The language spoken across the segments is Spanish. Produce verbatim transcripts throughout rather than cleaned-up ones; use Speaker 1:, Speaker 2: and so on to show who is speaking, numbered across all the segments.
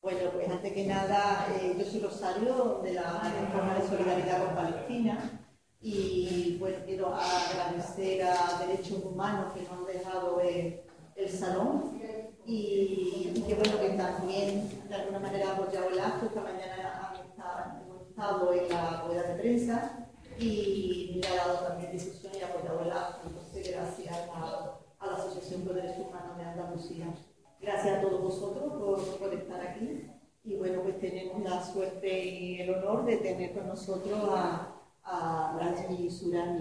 Speaker 1: Bueno, pues antes que nada, eh, yo soy Rosario, de la Plataforma de Solidaridad con Palestina, y bueno, quiero agradecer a Derechos Humanos que nos han dejado el, el salón, y, y que bueno, que también de alguna manera ha apoyado el acto. Esta mañana han estado, hemos estado en la rueda de prensa y me ha dado también difusión y ha apoyado el acto. Entonces, gracias a, a la Asociación por Derechos Humanos de Andalucía. Gracias a todos vosotros por, por estar aquí, y bueno, pues tenemos la suerte y el honor de tener con nosotros a, a Raji Sourani.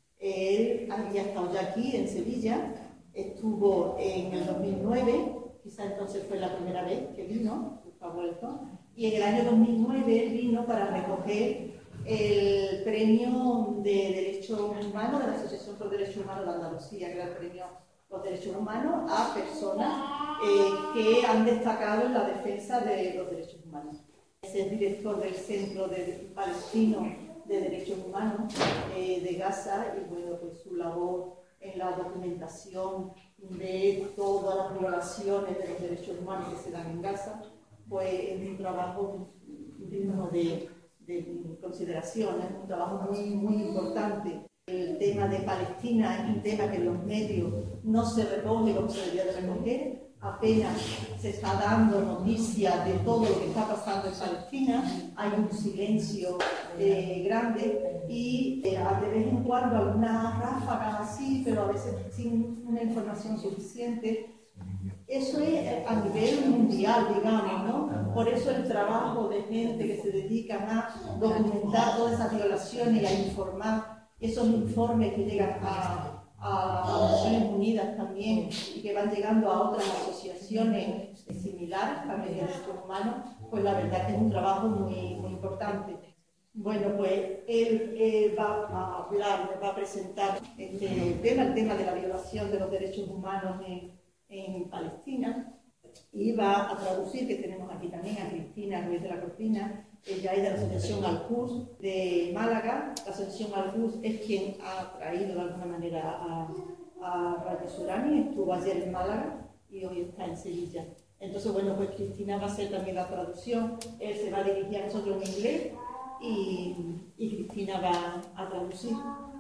Speaker 1: Él había estado ya aquí en Sevilla, estuvo en el dos mil nueve, quizá entonces fue la primera vez que vino, ha vuelto, y en el año dos mil nueve vino para recoger el premio de Derechos Humanos de la Asociación por Derechos Humanos de Andalucía, que era el premio los derechos humanos a personas eh, que han destacado en la defensa de los derechos humanos. Es el director del Centro de Palestino de Derechos Humanos eh, de Gaza, y bueno, pues su labor en la documentación de todas las violaciones de los derechos humanos que se dan en Gaza, pues es un trabajo digno de, de consideración, es un trabajo muy, muy importante. El tema de Palestina es un tema que en los medios no se recoge como se debería de recoger. Apenas se está dando noticia de todo lo que está pasando en Palestina. Hay un silencio eh, grande y eh, de vez en cuando algunas ráfagas así, pero a veces sin una información suficiente. Eso es a nivel mundial, digamos, ¿no? Por eso el trabajo de gente que se dedican a documentar todas esas violaciones y a informar esos informes que llegan a, a, a Naciones Unidas también, y que van llegando a otras asociaciones similares también de derechos humanos, pues la verdad que es un trabajo muy, muy importante. Bueno, pues él, él va a hablar, va a presentar este tema, el tema de la violación de los derechos humanos en, en Palestina, y va a traducir, que tenemos aquí también a Cristina Ruiz de la Cortina. Ella es de la Asociación Al-Quds de Málaga. La Asociación Al-Quds es quien ha traído de alguna manera a, a Raji Sourani. Estuvo ayer en Málaga y hoy está en Sevilla. Entonces, bueno, pues Cristina va a hacer también la traducción. Él se va a dirigir a nosotros en inglés y, y Cristina va a traducir.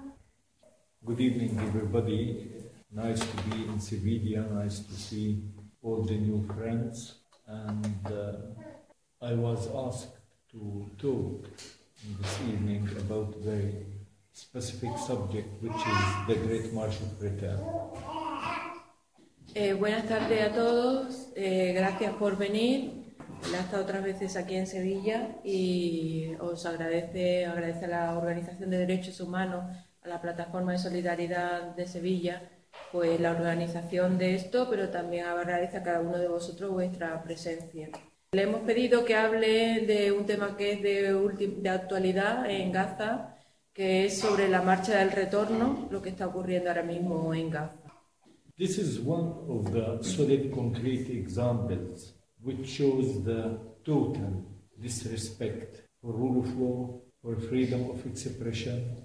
Speaker 2: Good evening, everybody. Nice to be in Sevilla. Nice to see all the new friends. And uh, I was asked to talk this evening about a very specific subject, which is the Great March of Return.
Speaker 3: Eh, buenas tardes a todos, eh, gracias por venir. Él ha estado otras veces aquí en Sevilla y os agradece, agradece a la Organización de Derechos Humanos, a la Plataforma de Solidaridad de Sevilla, pues la organización de esto, pero también agradece a cada uno de vosotros vuestra presencia. Le hemos pedido que hable de un tema que es de, de actualidad en Gaza, que es sobre la marcha del retorno, lo que está ocurriendo ahora mismo en Gaza.
Speaker 2: This is one of the solid, concrete examples which shows the total disrespect for rule of law, for freedom of expression,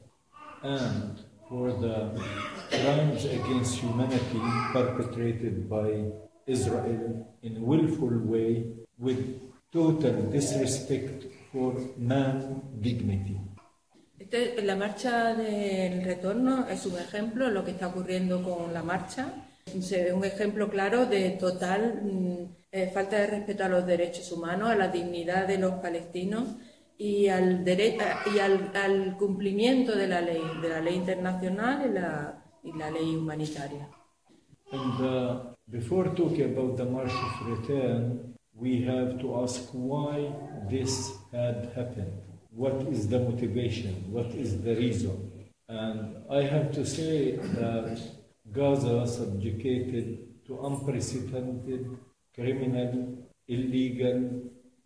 Speaker 2: and for the crimes against humanity perpetrated by Israel in a willful way, with total disrespect for man dignity.
Speaker 3: Este, la marcha del retorno es un ejemplo de lo que está ocurriendo con la marcha. Es un ejemplo claro de total eh, falta de respeto a los derechos humanos, a la dignidad de los palestinos y al, dere y al, al cumplimiento de la ley, de la ley internacional y la, y la ley humanitaria.
Speaker 2: And uh, before talking about the March of Return, we have to ask why this had happened. What is the motivation? What is the reason? And I have to say that Gaza subjugated to unprecedented, criminal, illegal,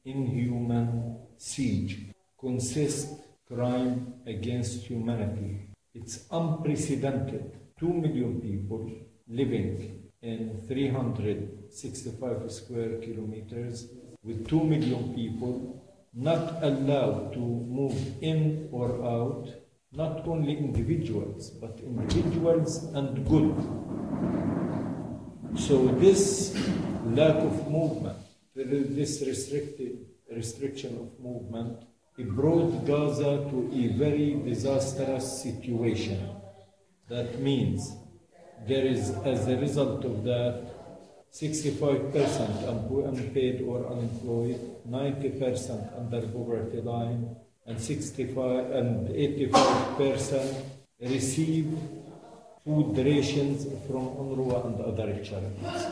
Speaker 2: inhuman siege consists crime against humanity. It's unprecedented. Two million people living in three hundred sixty-five square kilometers with two million people not allowed to move in or out, not only individuals, but individuals and goods. So this lack of movement this restricted restriction of movement, it brought Gaza to a very disastrous situation. That means there is, as a result of that, sixty-five percent unpaid or unemployed, ninety percent under poverty line, and sixty-five and eighty-five percent receive food rations from UNRWA and other charities.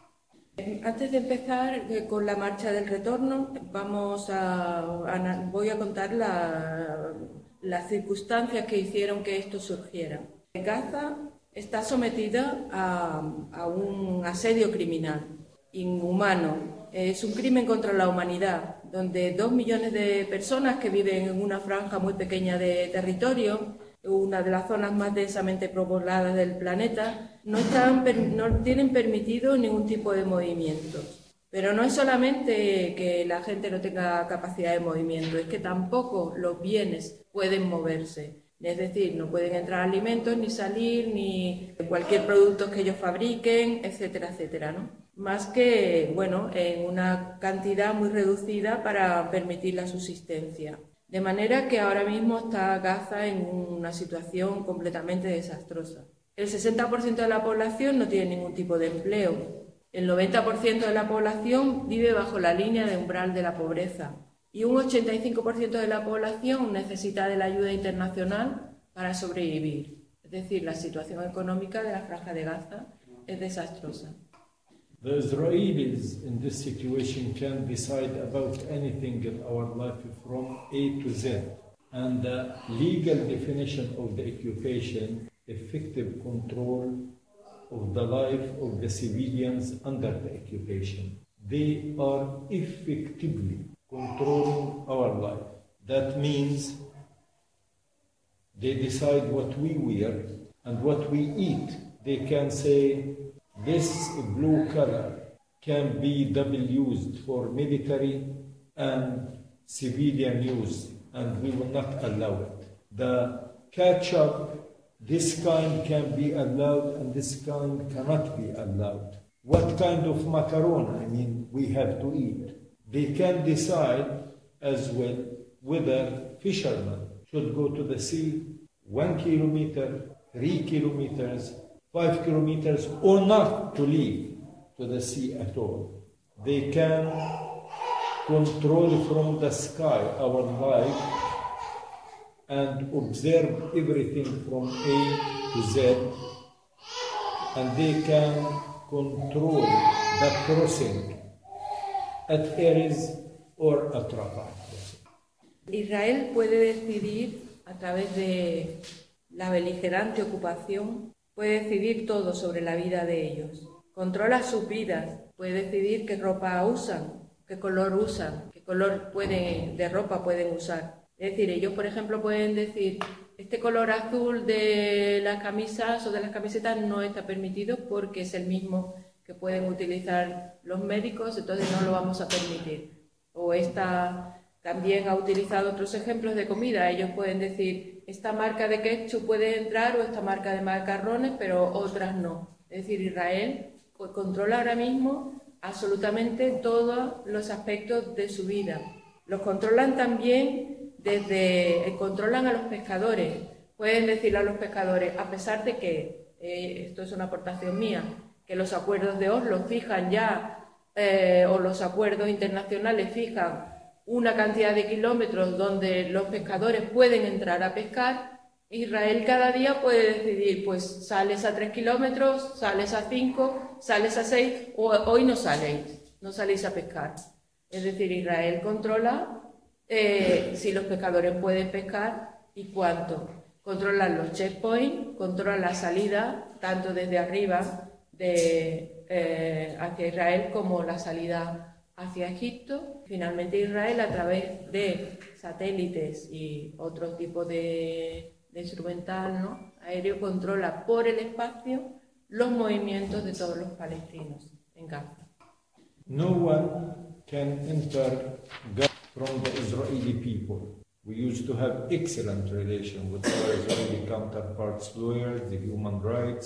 Speaker 3: Antes de empezar eh, con la marcha del retorno, vamos a, a voy a contar la, las circunstancias que hicieron que esto surgiera. Gaza está sometida a, a un asedio criminal, inhumano. Es un crimen contra la humanidad, donde dos millones de personas que viven en una franja muy pequeña de territorio, una de las zonas más densamente pobladas del planeta, no, están, no tienen permitido ningún tipo de movimiento. Pero no es solamente que la gente no tenga capacidad de movimiento, es que tampoco los bienes pueden moverse. Es decir, no pueden entrar alimentos, ni salir, ni cualquier producto que ellos fabriquen, etcétera, etcétera, ¿no? Más que, bueno, en una cantidad muy reducida para permitir la subsistencia. De manera que ahora mismo está Gaza en una situación completamente desastrosa. El sesenta por ciento de la población no tiene ningún tipo de empleo. El noventa por ciento de la población vive bajo la línea de umbral de la pobreza. Y un ochenta y cinco por ciento de la población necesita de la ayuda internacional para sobrevivir. Es decir, la situación económica de la Franja de Gaza es desastrosa.
Speaker 2: The Israelis in this situation can decide about anything in our life from A to Z. And the legal definition of the occupation, effective control of the life of the civilians under the occupation. They are effectively controlling our life. That means they decide what we wear and what we eat. They can say, this blue color can be double used for military and civilian use, and we will not allow it. The ketchup, this kind can be allowed and this kind cannot be allowed. What kind of macaroni, I mean, we have to eat. They can decide as well whether fishermen should go to the sea one kilometer, three kilometers, five kilometers, or not to leave to the sea at all. They can control from the sky our life and observe everything from A to Z, and they can control the crossing at Erez or at Rafah.
Speaker 3: Israel puede decidir a través de la beligerante ocupación, puede decidir todo sobre la vida de ellos. Controla sus vidas, puede decidir qué ropa usan, qué color usan, qué color pueden, de ropa pueden usar. Es decir, ellos, por ejemplo, pueden decir, este color azul de las camisas o de las camisetas no está permitido porque es el mismo que pueden utilizar los médicos, entonces no lo vamos a permitir. O esta también ha utilizado otros ejemplos de comida. Ellos pueden decir, esta marca de ketchup puede entrar o esta marca de macarrones, pero otras no. Es decir, Israel pues, controla ahora mismo absolutamente todos los aspectos de su vida. Los controlan también desde, controlan a los pescadores. Pueden decirle a los pescadores, a pesar de que, eh, esto es una aportación mía, que los acuerdos de Oslo fijan ya, eh, o los acuerdos internacionales fijan una cantidad de kilómetros donde los pescadores pueden entrar a pescar, Israel cada día puede decidir, pues sales a tres kilómetros, sales a cinco, sales a seis, o hoy no saléis, no saléis a pescar. Es decir, Israel controla eh, si los pescadores pueden pescar y cuánto. Controlan los checkpoints, controlan la salida, tanto desde arriba de, eh, hacia Israel como la salida hacia Egipto. Finalmente Israel, a través de satélites y otro tipo de, de instrumental, ¿no?, aéreo, controla por el espacio los movimientos de todos los palestinos en Gaza.
Speaker 2: No one can enter Gaza from the Israeli people. We used to have excellent relations with our Israeli counterparts, lawyers, the human rights,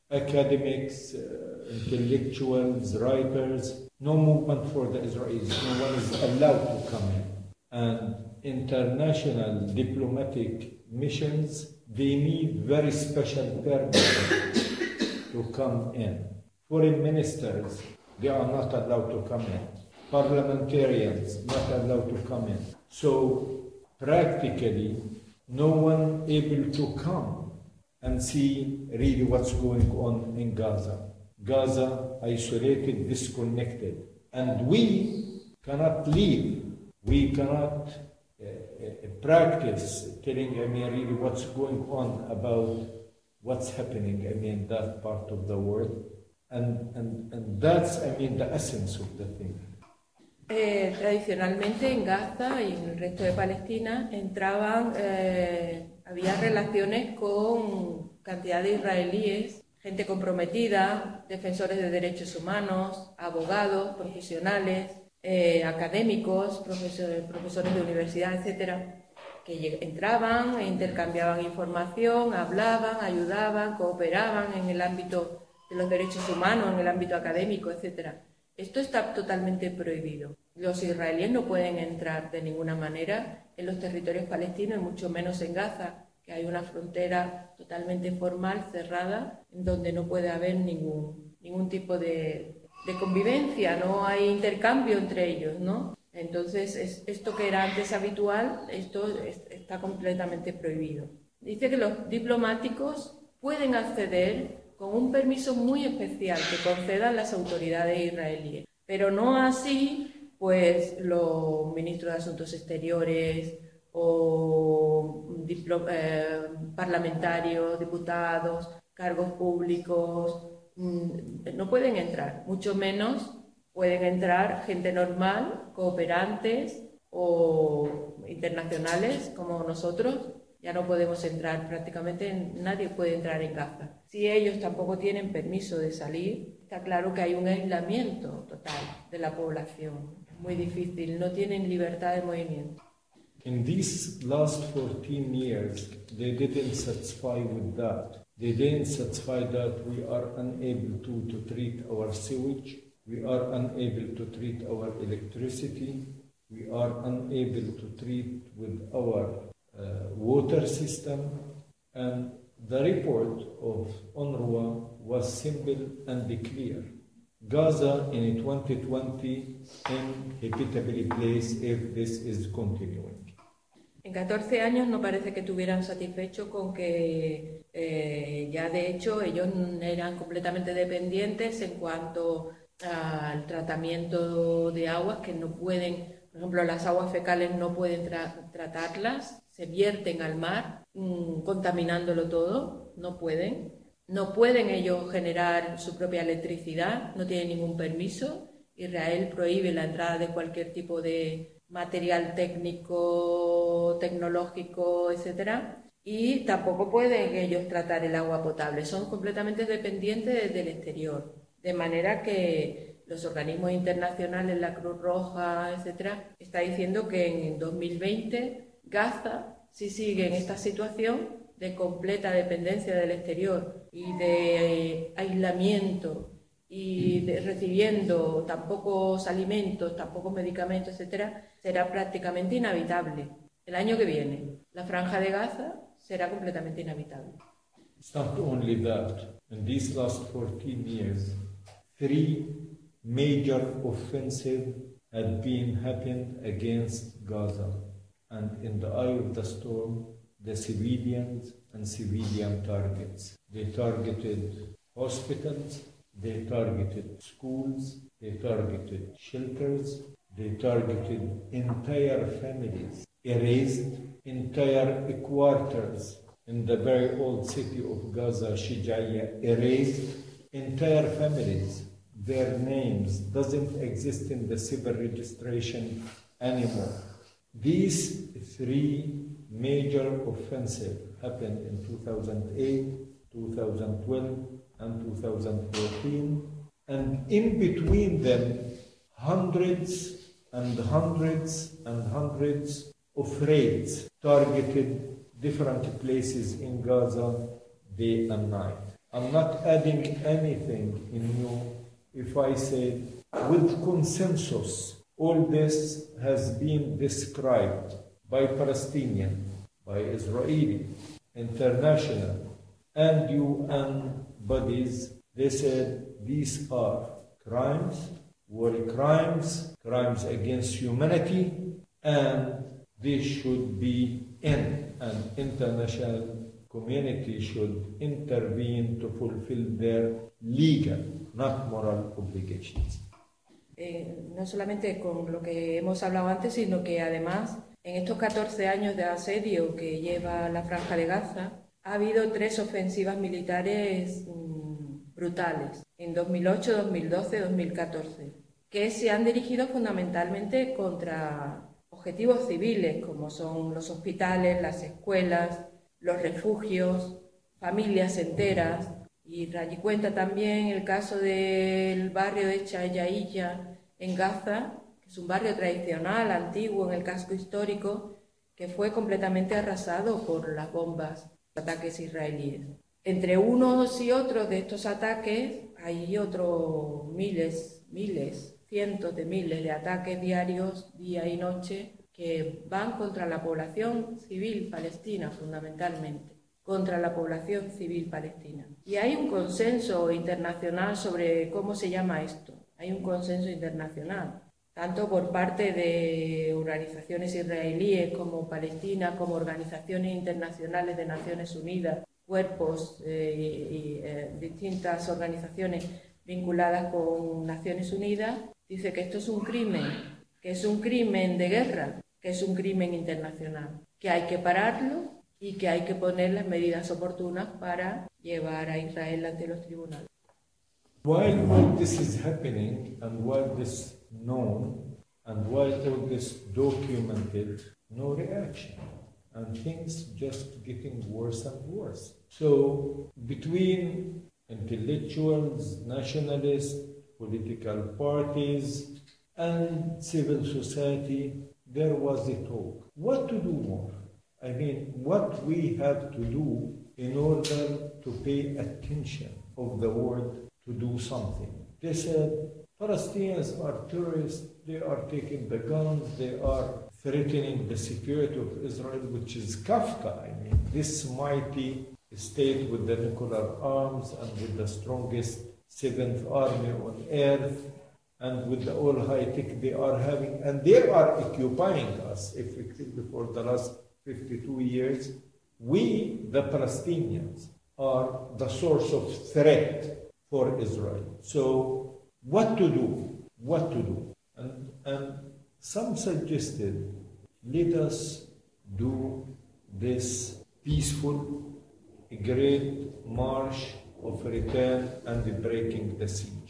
Speaker 2: academics, uh, intellectuals, writers, no movement for the Israelis. No one is allowed to come in. And international diplomatic missions, they need very special permission to come in. Foreign ministers, they are not allowed to come in. Parliamentarians, not allowed to come in. So practically, no one able to come and see really what's going on in Gaza. Gaza isolated, disconnected. And we cannot leave. We cannot uh, uh, practice telling, I mean, really what's going on about what's happening, I mean, that part of the world. And, and, and that's, I mean, the essence of the thing.
Speaker 3: Eh, tradicionalmente en Gaza y en el resto de Palestina entraban, eh, había relaciones con cantidad de israelíes, gente comprometida, defensores de derechos humanos, abogados, profesionales, eh, académicos, profesores, profesores de universidad, etcétera, que entraban e intercambiaban información, hablaban, ayudaban, cooperaban en el ámbito de los derechos humanos, en el ámbito académico, etcétera. Esto está totalmente prohibido. Los israelíes no pueden entrar de ninguna manera en los territorios palestinos, y mucho menos en Gaza, que hay una frontera totalmente formal, cerrada, en donde no puede haber ningún, ningún tipo de, de convivencia, no hay intercambio entre ellos, ¿no? Entonces, es, esto que era antes habitual, esto es, está completamente prohibido. Dice que los diplomáticos pueden acceder con un permiso muy especial que concedan las autoridades israelíes, pero no así pues los ministros de Asuntos Exteriores o diplo, eh, parlamentarios, diputados, cargos públicos, mmm, no pueden entrar, mucho menos pueden entrar gente normal, cooperantes o internacionales como nosotros. Ya no podemos entrar, prácticamente nadie puede entrar en Gaza. Si ellos tampoco tienen permiso de salir, está claro que hay un aislamiento total de la población. Muy difícil, no tienen libertad de movimiento.
Speaker 2: In these last fourteen years, they didn't satisfy with that. They didn't satisfy that we are unable to, to treat our sewage, we are unable to treat our electricity, we are unable to treat with our Uh, water system, and the report of UNRWA was simple and clear. Gaza in twenty twenty inhabitably place if this is continuing.
Speaker 3: En catorce años no parece que estuvieran satisfechos con que eh, ya de hecho ellos eran completamente dependientes en cuanto al tratamiento de aguas, que no pueden, por ejemplo, las aguas fecales no pueden tra tratarlas, se vierten al mar, mmm, contaminándolo todo, no pueden. No pueden ellos generar su propia electricidad, no tienen ningún permiso. Israel prohíbe la entrada de cualquier tipo de material técnico, tecnológico, etcétera. Y tampoco pueden ellos tratar el agua potable, son completamente dependientes del exterior. De manera que los organismos internacionales, la Cruz Roja, etcétera, está diciendo que en dos mil veinte Gaza, si sigue en esta situación de completa dependencia del exterior y de aislamiento y de recibiendo tan pocos alimentos, tan pocos medicamentos, etcétera, será prácticamente inhabitable. El año que viene, la franja de Gaza será completamente inhabitable.
Speaker 2: It's not only that. In these last fourteen years, three major offensives had been happened against Gaza. And in the eye of the storm, the civilians and civilian targets. They targeted hospitals, they targeted schools, they targeted shelters, they targeted entire families, erased entire quarters in the very old city of Gaza, Shijaya, erased entire families. Their names doesn't exist in the civil registration anymore. These three major offensives happened in two thousand eight, two thousand twelve, and two thousand fourteen, and in between them, hundreds and hundreds and hundreds of raids targeted different places in Gaza day and night. I'm not adding anything new if I say with consensus, all this has been described by Palestinian, by Israeli, international, and U N bodies. They said these are crimes, war crimes, crimes against humanity, and this should be in, and international community should intervene to fulfill their legal, not moral obligations.
Speaker 3: Eh, no solamente con lo que hemos hablado antes, sino que además en estos catorce años de asedio que lleva la Franja de Gaza ha habido tres ofensivas militares mmm, brutales en dos mil ocho, dos mil doce, dos mil catorce, que se han dirigido fundamentalmente contra objetivos civiles como son los hospitales, las escuelas, los refugios, familias enteras. Y allí cuenta también el caso del barrio de Chayaiya en Gaza, que es un barrio tradicional, antiguo en el casco histórico, que fue completamente arrasado por las bombas, ataques israelíes. Entre unos y otros de estos ataques hay otros miles, miles, cientos de miles de ataques diarios, día y noche, que van contra la población civil palestina fundamentalmente. contra la población civil palestina. Y hay un consenso internacional sobre cómo se llama esto. Hay un consenso internacional, tanto por parte de organizaciones israelíes como palestinas, como organizaciones internacionales de Naciones Unidas, cuerpos eh, y eh, distintas organizaciones vinculadas con Naciones Unidas. Dice que esto es un crimen, que es un crimen de guerra, que es un crimen internacional, que hay que pararlo y que hay que poner las medidas oportunas para llevar a Israel ante los tribunales.
Speaker 2: While all this is happening, and while this known, and while all this documented, no reaction, and things just getting worse and worse. So between intellectuals, nationalists, political parties, and civil society, there was a talk. What to do more? I mean, what we have to do in order to pay attention of the world to do something. They said, Palestinians are terrorists, they are taking the guns, they are threatening the security of Israel, which is Kafka. I mean, this mighty state with the nuclear arms and with the strongest seventh army on earth and with the all high tech they are having, and they are occupying us effectively for the last fifty-two years. We, the Palestinians, are the source of threat for Israel. So what to do? What to do? And, and some suggested, let us do this peaceful, great march of return and breaking the siege.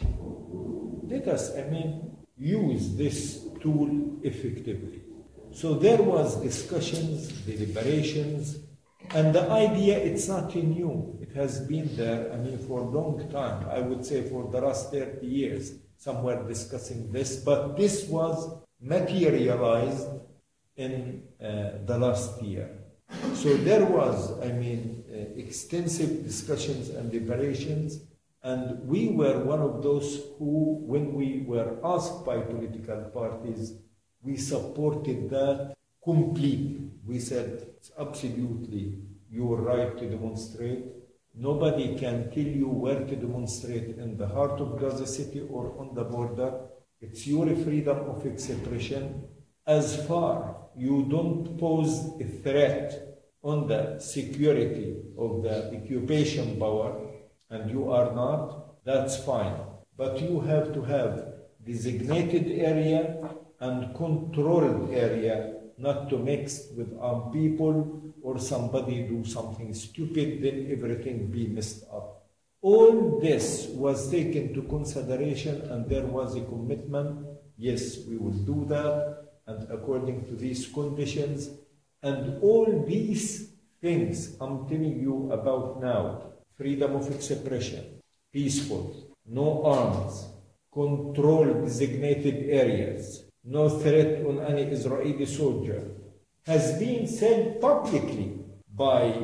Speaker 2: Let us, I mean, use this tool effectively. So there was discussions, deliberations, and the idea, it's not new. It has been there, I mean, for a long time. I would say for the last thirty years, somewhere discussing this, but this was materialized in uh, the last year. So there was, I mean, uh, extensive discussions and deliberations, and we were one of those who, when we were asked by political parties, we supported that completely. We said, it's absolutely your right to demonstrate. Nobody can tell you where to demonstrate in the heart of Gaza City or on the border. It's your freedom of expression. As far you don't pose a threat on the security of the occupation power, and you are not, that's fine. But you have to have designated area and controlled area, not to mix with armed people or somebody do something stupid, then everything be messed up. All this was taken into consideration, and there was a commitment, yes, we will do that, and according to these conditions, and all these things I'm telling you about now, freedom of expression, peaceful, no arms, controlled designated areas, no threat on any Israeli soldier, has been said publicly by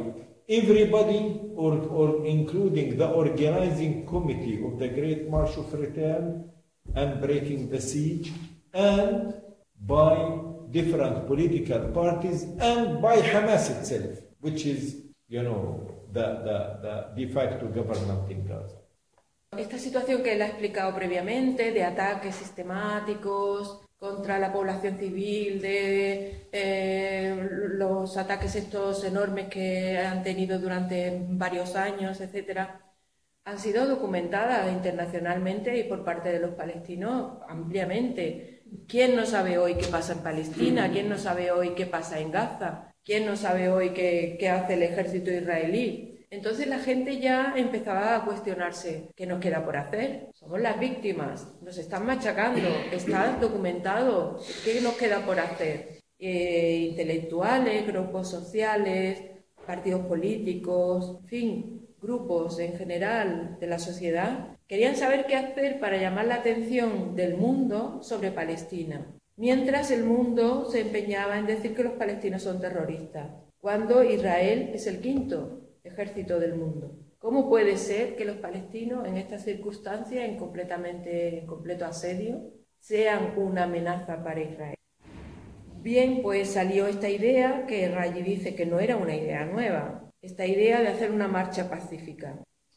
Speaker 2: everybody, or, or including the organizing committee of the Great March of Return and breaking the siege, and by different political parties, and by Hamas itself, which is, you know, the, the, the de facto government in Gaza.
Speaker 3: Esta situación que él ha explicado previamente, de ataques sistemáticos contra la población civil, de eh, los ataques estos enormes que han tenido durante varios años, etcétera, han sido documentadas internacionalmente y por parte de los palestinos ampliamente. ¿Quién no sabe hoy qué pasa en Palestina? ¿Quién no sabe hoy qué pasa en Gaza? ¿Quién no sabe hoy qué, qué hace el ejército israelí? Entonces la gente ya empezaba a cuestionarse, ¿qué nos queda por hacer? Somos las víctimas, nos están machacando, está documentado, ¿qué nos queda por hacer? Eh, intelectuales, grupos sociales, partidos políticos, en fin, grupos en general de la sociedad, querían saber qué hacer para llamar la atención del mundo sobre Palestina, mientras el mundo se empeñaba en decir que los palestinos son terroristas, cuando Israel es el quinto ejército del mundo. ¿Cómo puede ser que los palestinos en estas circunstancias, en, completamente, en completo asedio, sean una amenaza para Israel? Bien, pues salió esta idea, que Rayi dice que no era una idea nueva, esta idea de hacer una marcha pacífica.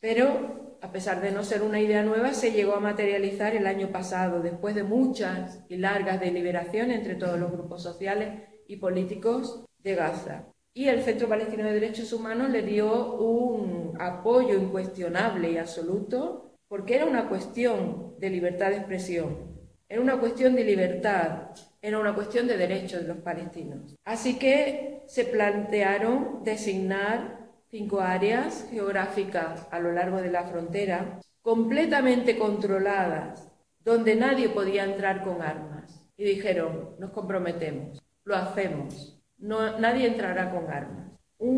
Speaker 3: Pero, a pesar de no ser una idea nueva, se llegó a materializar el año pasado, después de muchas y largas deliberaciones entre todos los grupos sociales y políticos de Gaza. Y el Centro Palestino de Derechos Humanos le dio un apoyo incuestionable y absoluto, porque era una cuestión de libertad de expresión, era una cuestión de libertad, era una cuestión de derechos de los palestinos. Así que se plantearon designar cinco áreas geográficas a lo largo de la frontera, completamente controladas, donde nadie podía entrar con armas. Y dijeron, nos comprometemos, lo hacemos. No, nadie entrará con armas.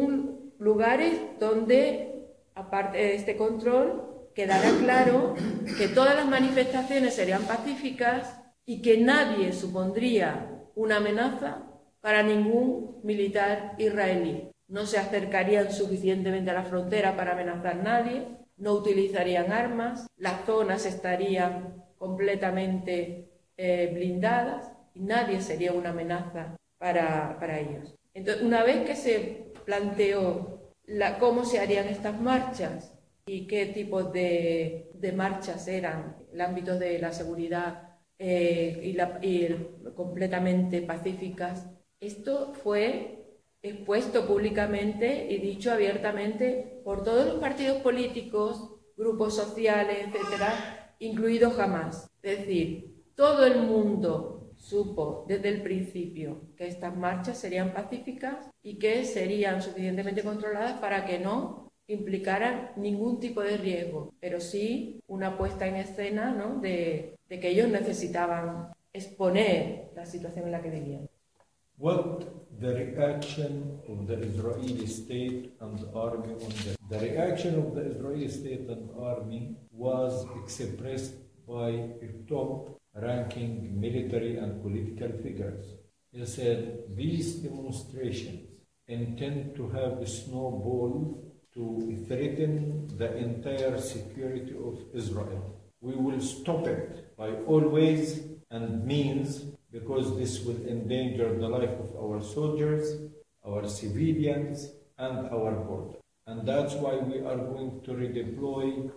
Speaker 3: Un lugares donde, aparte de este control, quedará claro que todas las manifestaciones serían pacíficas y que nadie supondría una amenaza para ningún militar israelí. No se acercarían suficientemente a la frontera para amenazar a nadie, no utilizarían armas, las zonas estarían completamente eh, blindadas y nadie sería una amenaza Para, para ellos. Entonces, una vez que se planteó la, cómo se harían estas marchas y qué tipos de, de marchas eran, el ámbito de la seguridad eh, y, la, y el, completamente pacíficas, esto fue expuesto públicamente y dicho abiertamente por todos los partidos políticos, grupos sociales, etcétera, incluido Hamas. Es decir, todo el mundo supo desde el principio que estas marchas serían pacíficas y que serían suficientemente controladas para que no implicaran ningún tipo de riesgo, pero sí una puesta en escena, ¿no?, de, de que ellos necesitaban exponer la situación en la que vivían.
Speaker 2: What the reaction of the Israeli state and army on the, the reaction of the Israeli state and army was expressed by a top ranking military and political figures. He said these demonstrations intend to have a snowball to threaten the entire security of Israel. We will stop it by all ways and means, because this will endanger the life of our soldiers, our civilians, and our border. And that's why we are going to redeploy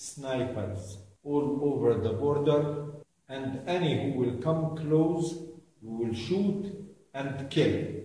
Speaker 2: snipers all over the border, and any who will come close, we will shoot and kill.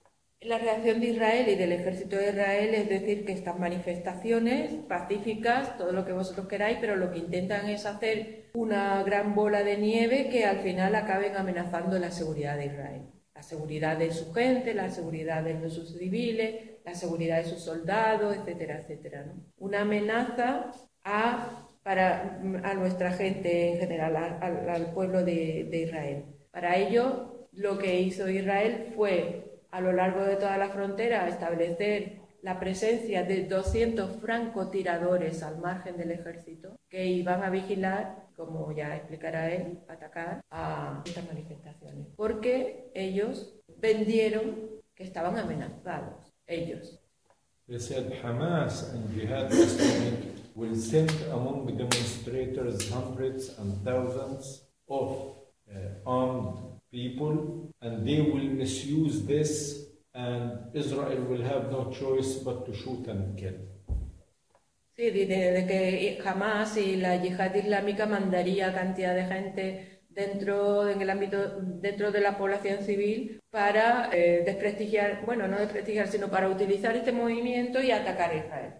Speaker 3: La reacción de Israel y del ejército de Israel es decir que estas manifestaciones pacíficas, todo lo que vosotros queráis, pero lo que intentan es hacer una gran bola de nieve que al final acaben amenazando la seguridad de Israel. La seguridad de su gente, la seguridad de sus civiles, la seguridad de sus soldados, etcétera, etcétera, ¿no? Una amenaza a, para, a nuestra gente en general, a, a, al pueblo de, de Israel. Para ello, lo que hizo Israel fue, a lo largo de toda la frontera, establecer la presencia de doscientos francotiradores al margen del ejército que iban a vigilar, como ya explicará él, atacar a estas manifestaciones. Porque ellos vendieron que estaban amenazados, ellos.
Speaker 2: They said Hamas and Jihad Islamic will send among demonstrators hundreds and thousands of uh, armed people, and they will misuse this, and Israel will have no choice but to shoot and kill.
Speaker 3: Sí, de, de que Hamas y la Yihad Islámica mandaría cantidad de gente dentro, en el ámbito, dentro de la población civil para eh, desprestigiar, bueno, no desprestigiar, sino para utilizar este movimiento y atacar a Israel.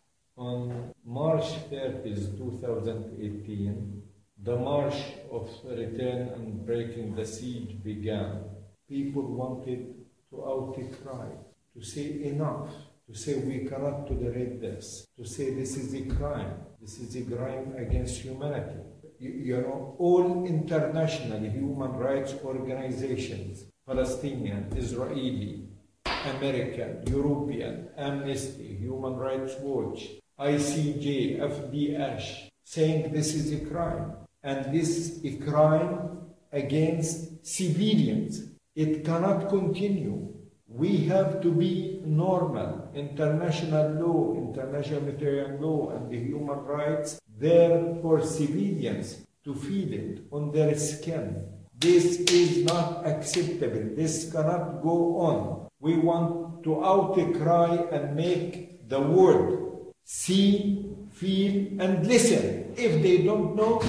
Speaker 2: On March thirtieth, twenty eighteen, the march of return and breaking the siege began. People wanted to outcry, to say enough, to say we cannot tolerate this, to say this is a crime, this is a crime against humanity. You, you know, all international human rights organizations, Palestinian, Israeli, American, European, Amnesty, Human Rights Watch, I C J, F D H, saying this is a crime. And this is a crime against civilians. It cannot continue. We have to be normal. International law, international humanitarian law, and the human rights there for civilians to feel it on their skin. This is not acceptable. This cannot go on. We want to outcry and make the world see, feel, and listen. If they don't know,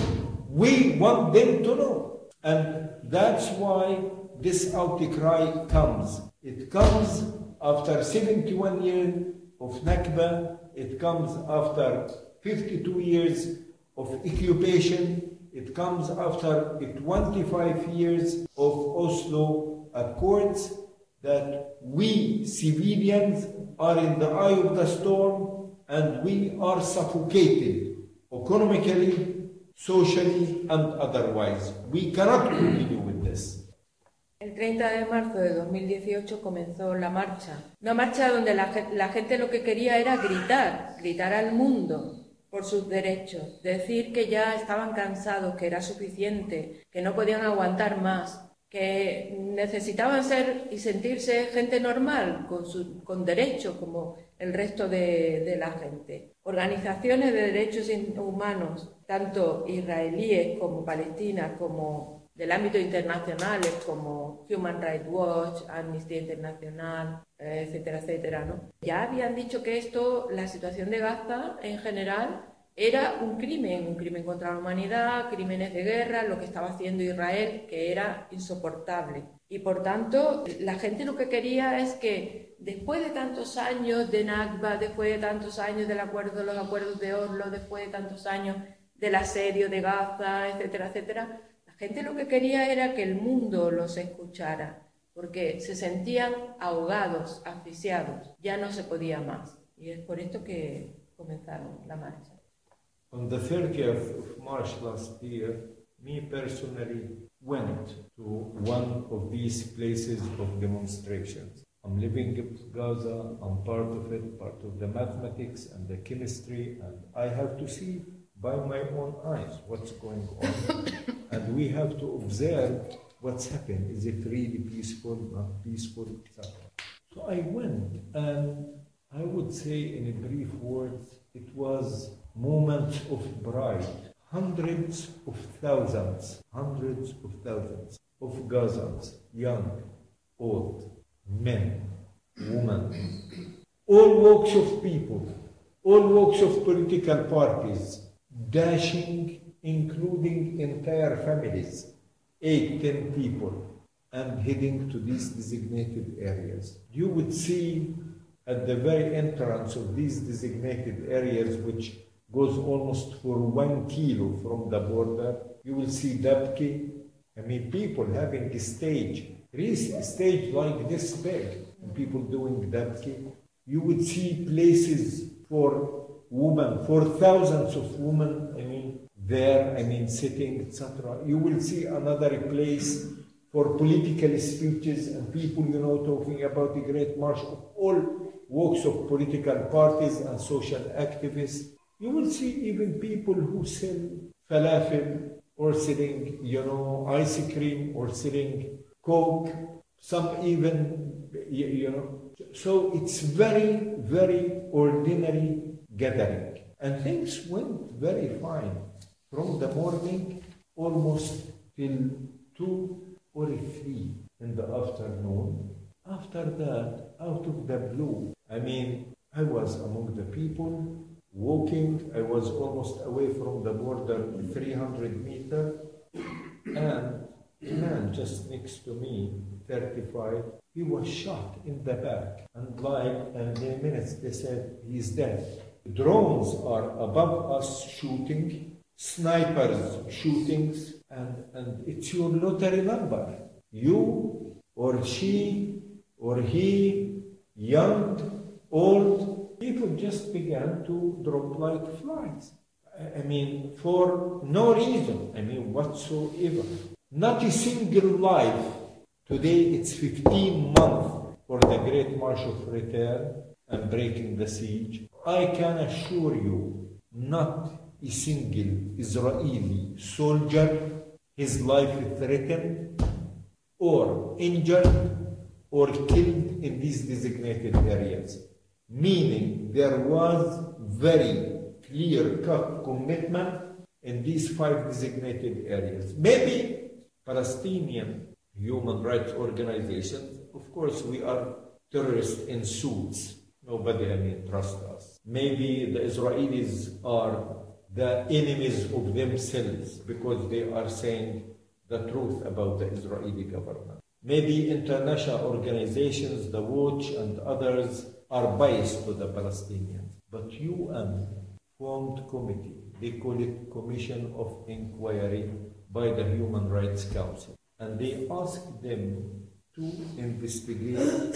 Speaker 2: we want them to know. And that's why this outcry comes. It comes after seventy-one years of Nakba. It comes after fifty-two years of occupation. It comes after twenty-five years of Oslo Accords, that we civilians are in the eye of the storm and we are suffocated economically, socially, and otherwise. We cannot continue with this.
Speaker 3: El treinta de marzo de dos mil dieciocho comenzó la marcha. Una marcha donde la, la gente lo que quería era gritar, gritar al mundo por sus derechos, decir que ya estaban cansados, que era suficiente, que no podían aguantar más, que necesitaban ser y sentirse gente normal, con, su, con derechos como el resto de, de la gente. Organizaciones de derechos humanos, tanto israelíes como palestinas, como del ámbito internacional, como Human Rights Watch, Amnesty International, etcétera, etcétera, ¿no? Ya habían dicho que esto, la situación de Gaza en general, era un crimen, un crimen contra la humanidad, crímenes de guerra, lo que estaba haciendo Israel, que era insoportable. Y por tanto, la gente lo que quería es que después de tantos años de Nakba, después de tantos años del acuerdo, los acuerdos de Oslo, después de tantos años del asedio de Gaza, etcétera, etcétera, la gente lo que quería era que el mundo los escuchara, porque se sentían ahogados, asfixiados, ya no se podía más. Y es por esto que comenzaron la marcha.
Speaker 2: On the thirtieth of March last year, me personally went to one of these places of demonstrations. I'm living in Gaza, I'm part of it, part of the mathematics and the chemistry, and I have to see by my own eyes what's going on. And we have to observe what's happened. Is it really peaceful, not peaceful, et cetera. So I went, and I would say in a brief words, it was moments of pride. Hundreds of thousands, hundreds of thousands of Gazans, young, old, men, women, all walks of people, all walks of political parties, dashing, including entire families, eight, ten people, and heading to these designated areas. You would see at the very entrance of these designated areas, which goes almost for one kilo from the border, you will see Dabki. I mean, people having a stage, a stage like this big, and people doing Dabki. You would see places for women, for thousands of women, I mean, there, I mean, sitting, et cetera. You will see another place for political speeches and people, you know, talking about the Great March of all walks of political parties and social activists. You will see even people who sell falafel or selling, you know, ice cream or selling coke. some even, you, you know. So it's very, very ordinary gathering. And things went very fine. From the morning almost till two or three in the afternoon. After that, out of the blue, I mean, I was among the people walking. I was almost away from the border, three hundred meters, and a man just next to me, thirty-five, he was shot in the back. And like in ten minutes, they said, he's dead. Drones are above us shooting, snipers shootings, and, and it's your lottery number. You or she or he, young, old, people just began to drop like flies. I mean, for no reason, I mean, whatsoever. Not a single life. Today it's fifteen months for the Great March of Return and breaking the siege. I can assure you, not a single Israeli soldier, his life threatened or injured or killed in these designated areas. Meaning there was very clear-cut commitment in these five designated areas. Maybe Palestinian human rights organizations, of course we are terrorists in suits. Nobody, I mean, trusts us. Maybe the Israelis are the enemies of themselves because they are saying the truth about the Israeli government. Maybe international organizations, the Watch and others, are biased to the Palestinians. But U N formed committee, they call it Commission of Inquiry by the Human Rights Council. And they asked them to investigate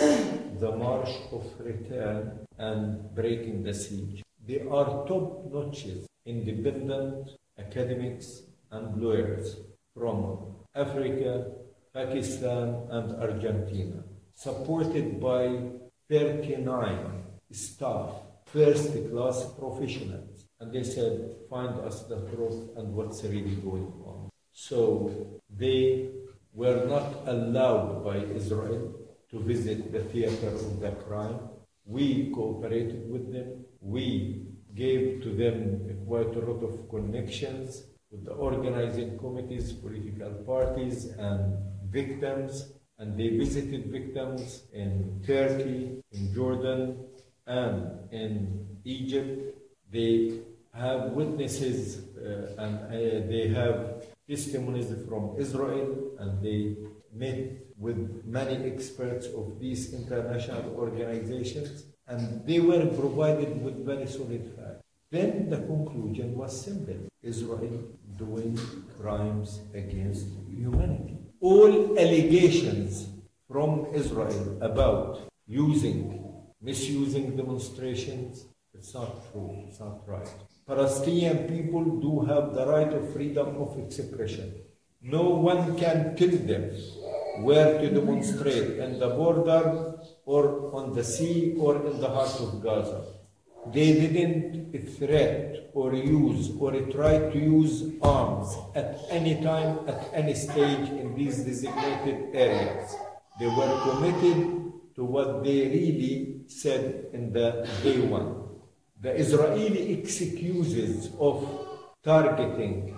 Speaker 2: the March of Return and breaking the siege. They are top-notches, independent academics and lawyers from Africa, Pakistan, and Argentina, supported by thirty-nine staff, first-class professionals. And they said, find us the truth and what's really going on. So they were not allowed by Israel to visit the theater of the crime. We cooperated with them. We gave to them quite a lot of connections with the organizing committees, political parties, and victims. And they visited victims in Turkey, in Jordan, and in Egypt. They have witnesses uh, and uh, they have testimonies from Israel, and they met with many experts of these international organizations, and they were provided with very solid facts. Then the conclusion was simple: Israel doing crimes against humanity. All allegations from Israel about using, misusing demonstrations, it's not true, it's not right. Palestinian people do have the right of freedom of expression. No one can tell them where to demonstrate, in the border or on the sea or in the heart of Gaza. They didn't threat or use or try to use arms at any time, at any stage in these designated areas. They were committed to what they really said in the day one. The Israeli excuses of targeting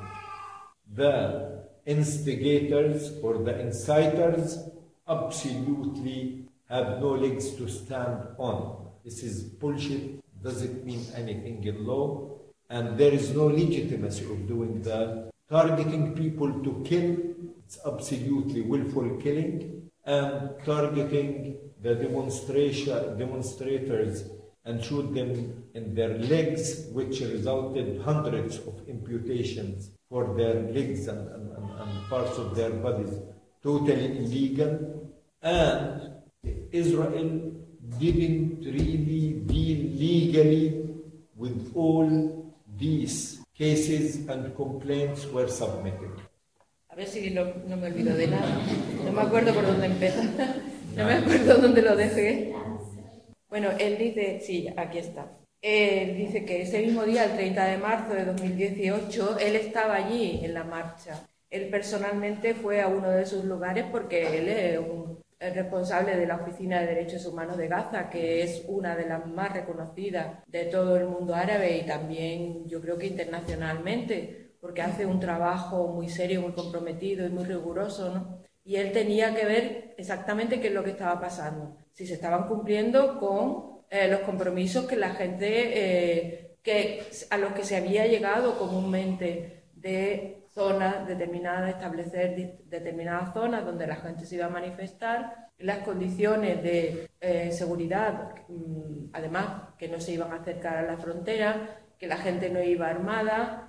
Speaker 2: the instigators or the inciters absolutely have no legs to stand on. This is bullshit, doesn't mean anything in law, and there is no legitimacy of doing that. Targeting people to kill, it's absolutely willful killing, and targeting the demonstration demonstrators and shoot them in their legs, which resulted hundreds of amputations for their legs and, and, and, and parts of their bodies, totally illegal. And Israel didn't really deal legally with all these cases, and complaints were submitted.
Speaker 3: A ver si no, no me olvido de nada. No me acuerdo por dónde empezar. No me acuerdo dónde lo dejé. Bueno, él dice, sí, aquí está. Él dice que ese mismo día, el treinta de marzo de dos mil dieciocho, él estaba allí en la marcha. Él personalmente fue a uno de sus lugares porque él es un el responsable de la Oficina de Derechos Humanos de Gaza, que es una de las más reconocidas de todo el mundo árabe y también yo creo que internacionalmente, porque hace un trabajo muy serio, muy comprometido y muy riguroso, ¿no? Y él tenía que ver exactamente qué es lo que estaba pasando, si se estaban cumpliendo con eh, los compromisos que la gente, eh, que, a los que se había llegado comúnmente de zonas determinadas, establecer determinadas zonas donde la gente se iba a manifestar, las condiciones de eh, seguridad, además que no se iban a acercar a la frontera, que la gente no iba armada.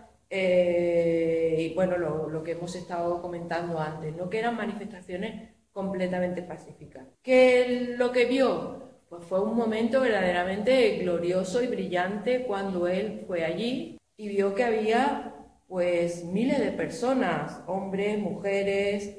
Speaker 3: Eh, y bueno, lo, lo que hemos estado comentando antes, ¿no? Que eran manifestaciones completamente pacíficas. ¿Qué lo que vio? Pues fue un momento verdaderamente glorioso y brillante cuando él fue allí y vio que había pues miles de personas, hombres, mujeres,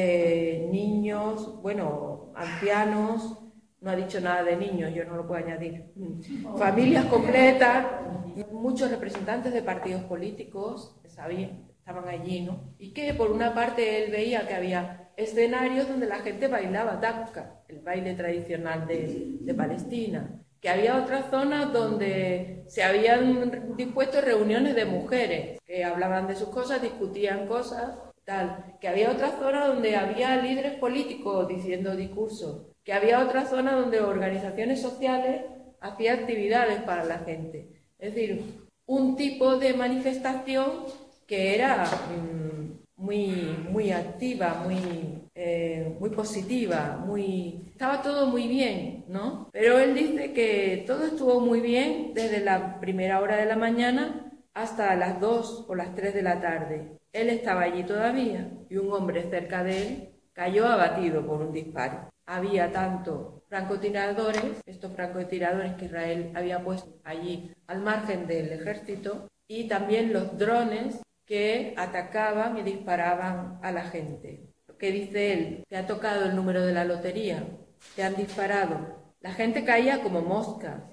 Speaker 3: eh, niños, bueno, ancianos. No ha dicho nada de niños, yo no lo puedo añadir. Familias completas, muchos representantes de partidos políticos, sabían, estaban allí, ¿no? Y que por una parte él veía que había escenarios donde la gente bailaba dakka, el baile tradicional de, de Palestina, que había otras zonas donde se habían dispuesto reuniones de mujeres, que hablaban de sus cosas, discutían cosas, tal, que había otras zonas donde había líderes políticos diciendo discursos, que había otra zona donde organizaciones sociales hacían actividades para la gente. Es decir, un tipo de manifestación que era mmm, muy, muy activa, muy, eh, muy positiva, muy... estaba todo muy bien, ¿no? Pero él dice que todo estuvo muy bien desde la primera hora de la mañana hasta las dos o las tres de la tarde. Él estaba allí todavía y un hombre cerca de él cayó abatido por un disparo. Había tanto francotiradores, estos francotiradores que Israel había puesto allí al margen del ejército, y también los drones que atacaban y disparaban a la gente. Lo que dice él, te ha tocado el número de la lotería, te han disparado. La gente caía como moscas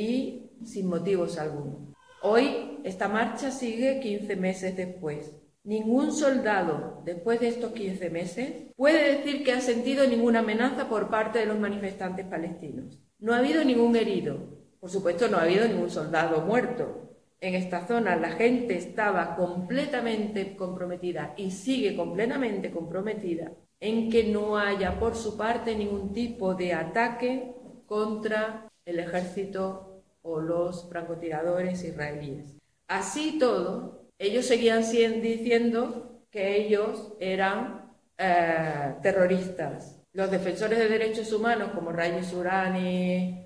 Speaker 3: y sin motivos alguno. Hoy esta marcha sigue quince meses después. Ningún soldado, después de estos quince meses, puede decir que ha sentido ninguna amenaza por parte de los manifestantes palestinos. No ha habido ningún herido. Por supuesto, no ha habido ningún soldado muerto. En esta zona la gente estaba completamente comprometida y sigue completamente comprometida en que no haya por su parte ningún tipo de ataque contra el ejército o los francotiradores israelíes. Así todo, ellos seguían diciendo que ellos eran eh, terroristas. Los defensores de derechos humanos como Rayo Surani,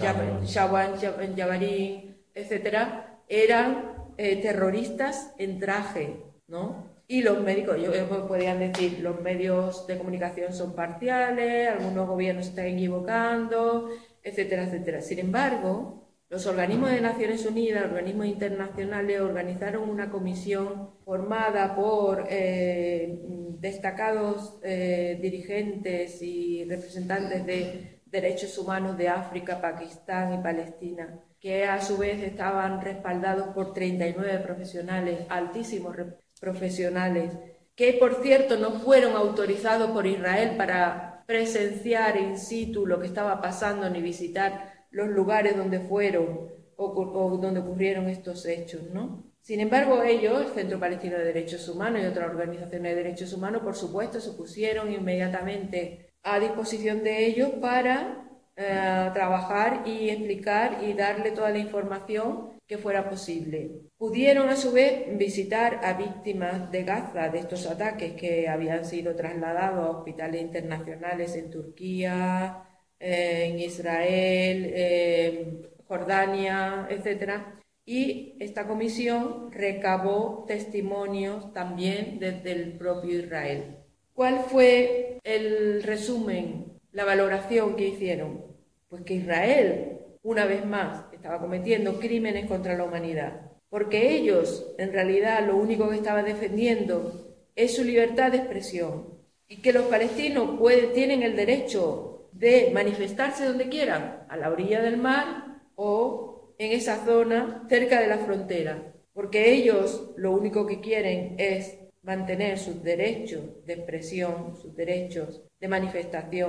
Speaker 3: Shawan Jabarin, etcétera, eran eh, terroristas en traje, ¿no? Y los médicos, yo, podrían decir, los medios de comunicación son parciales, algunos gobiernos se están equivocando, etcétera, etcétera. Sin embargo, los organismos de Naciones Unidas, organismos internacionales, organizaron una comisión formada por eh, destacados eh, dirigentes y representantes de derechos humanos de África, Pakistán y Palestina, que a su vez estaban respaldados por treinta y nueve profesionales, altísimos profesionales, que por cierto no fueron autorizados por Israel para presenciar in situ lo que estaba pasando ni visitar los lugares donde fueron o, o donde ocurrieron estos hechos, ¿no? Sin embargo, ellos, el Centro Palestino de Derechos Humanos y otras organizaciones de derechos humanos, por supuesto, se pusieron inmediatamente a disposición de ellos para eh, trabajar y explicar y darle toda la información que fuera posible. Pudieron, a su vez, visitar a víctimas de Gaza de estos ataques que habían sido trasladados a hospitales internacionales en Turquía, en Israel, eh, Jordania, etcétera, y esta comisión recabó testimonios también desde el propio Israel. ¿Cuál fue el resumen, la valoración que hicieron? Pues que Israel, una vez más, estaba cometiendo crímenes contra la humanidad, porque ellos, en realidad, lo único que estaban defendiendo es su libertad de expresión, y que los palestinos pueden, tienen el derecho de manifestarse donde quieran, a la orilla del mar o en esa zona cerca de la frontera, porque ellos lo único que quieren es mantener sus derechos de expresión, sus derechos de manifestación,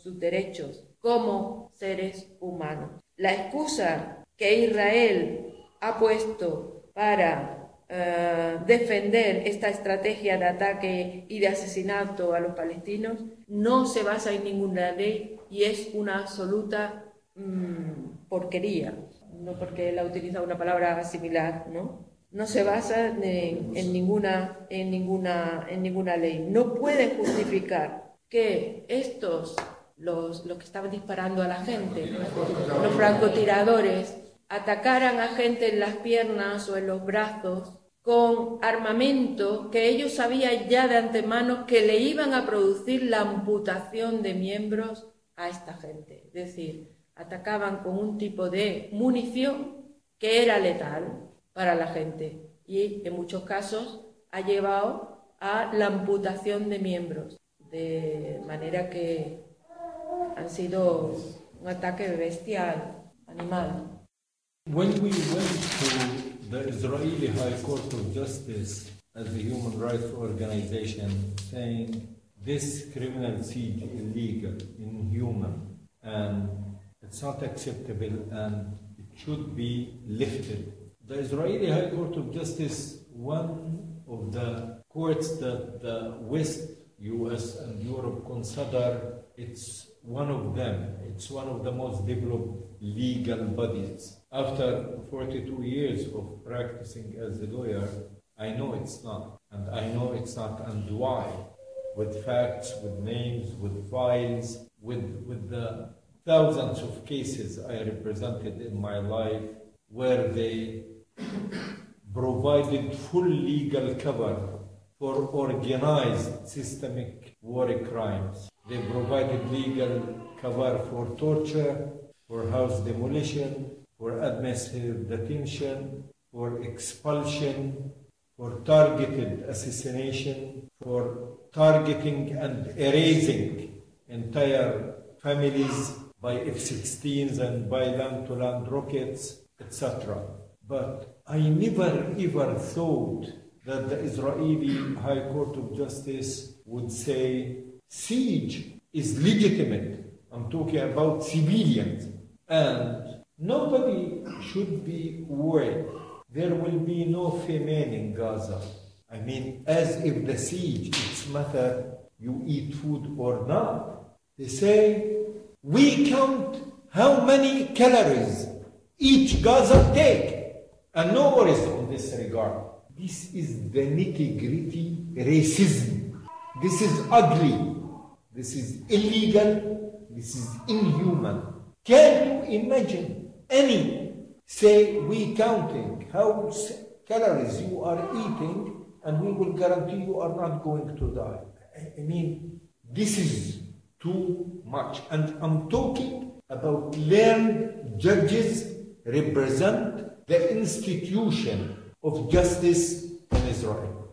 Speaker 3: sus derechos como seres humanos. La excusa que Israel ha puesto para eh, defender esta estrategia de ataque y de asesinato a los palestinos no se basa en ninguna ley y es una absoluta mmm, porquería, no porque él ha utilizado una palabra similar, ¿no? No se basa en, en, ninguna, en, ninguna, en ninguna ley. No puede justificar que estos, los, los que estaban disparando a la gente, los francotiradores, atacaran a gente en las piernas o en los brazos con armamento que ellos sabían ya de antemano que le iban a producir la amputación de miembros a esta gente. Es decir, atacaban con un tipo de munición que era letal para la gente y en muchos casos ha llevado a la amputación de miembros, de manera que han sido un ataque bestial, animal.
Speaker 2: When we went to the Israeli High Court of Justice as a human rights organization saying this criminal siege is illegal, inhuman, and it's not acceptable and it should be lifted. The Israeli High Court of Justice, one of the courts that the West, U S and Europe consider, it's one of them. It's one of the most developed legal bodies. After forty-two years of practicing as a lawyer, I know it's not. And I know it's not, and why? With facts, with names, with files, with, with the thousands of cases I represented in my life where they provided full legal cover for organized systemic war crimes. They provided legal cover for torture, for house demolition, for administrative detention, for expulsion, for targeted assassination, for targeting and erasing entire families by F sixteens and by land-to-land rockets, et cetera. But I never ever thought that the Israeli High Court of Justice would say siege is legitimate. I'm talking about civilians. And nobody should be worried. There will be no famine in Gaza. I mean, as if the siege, it's matter you eat food or not. They say, we count how many calories each Gaza take. And no worries on this regard. This is the nitty-gritty racism. This is ugly. This is illegal. This is inhuman. Can you imagine any, say, we counting how calories you are eating and we will guarantee you are not going to die? I mean, this is too much. And I'm talking about learned judges represent the institution of justice in Israel.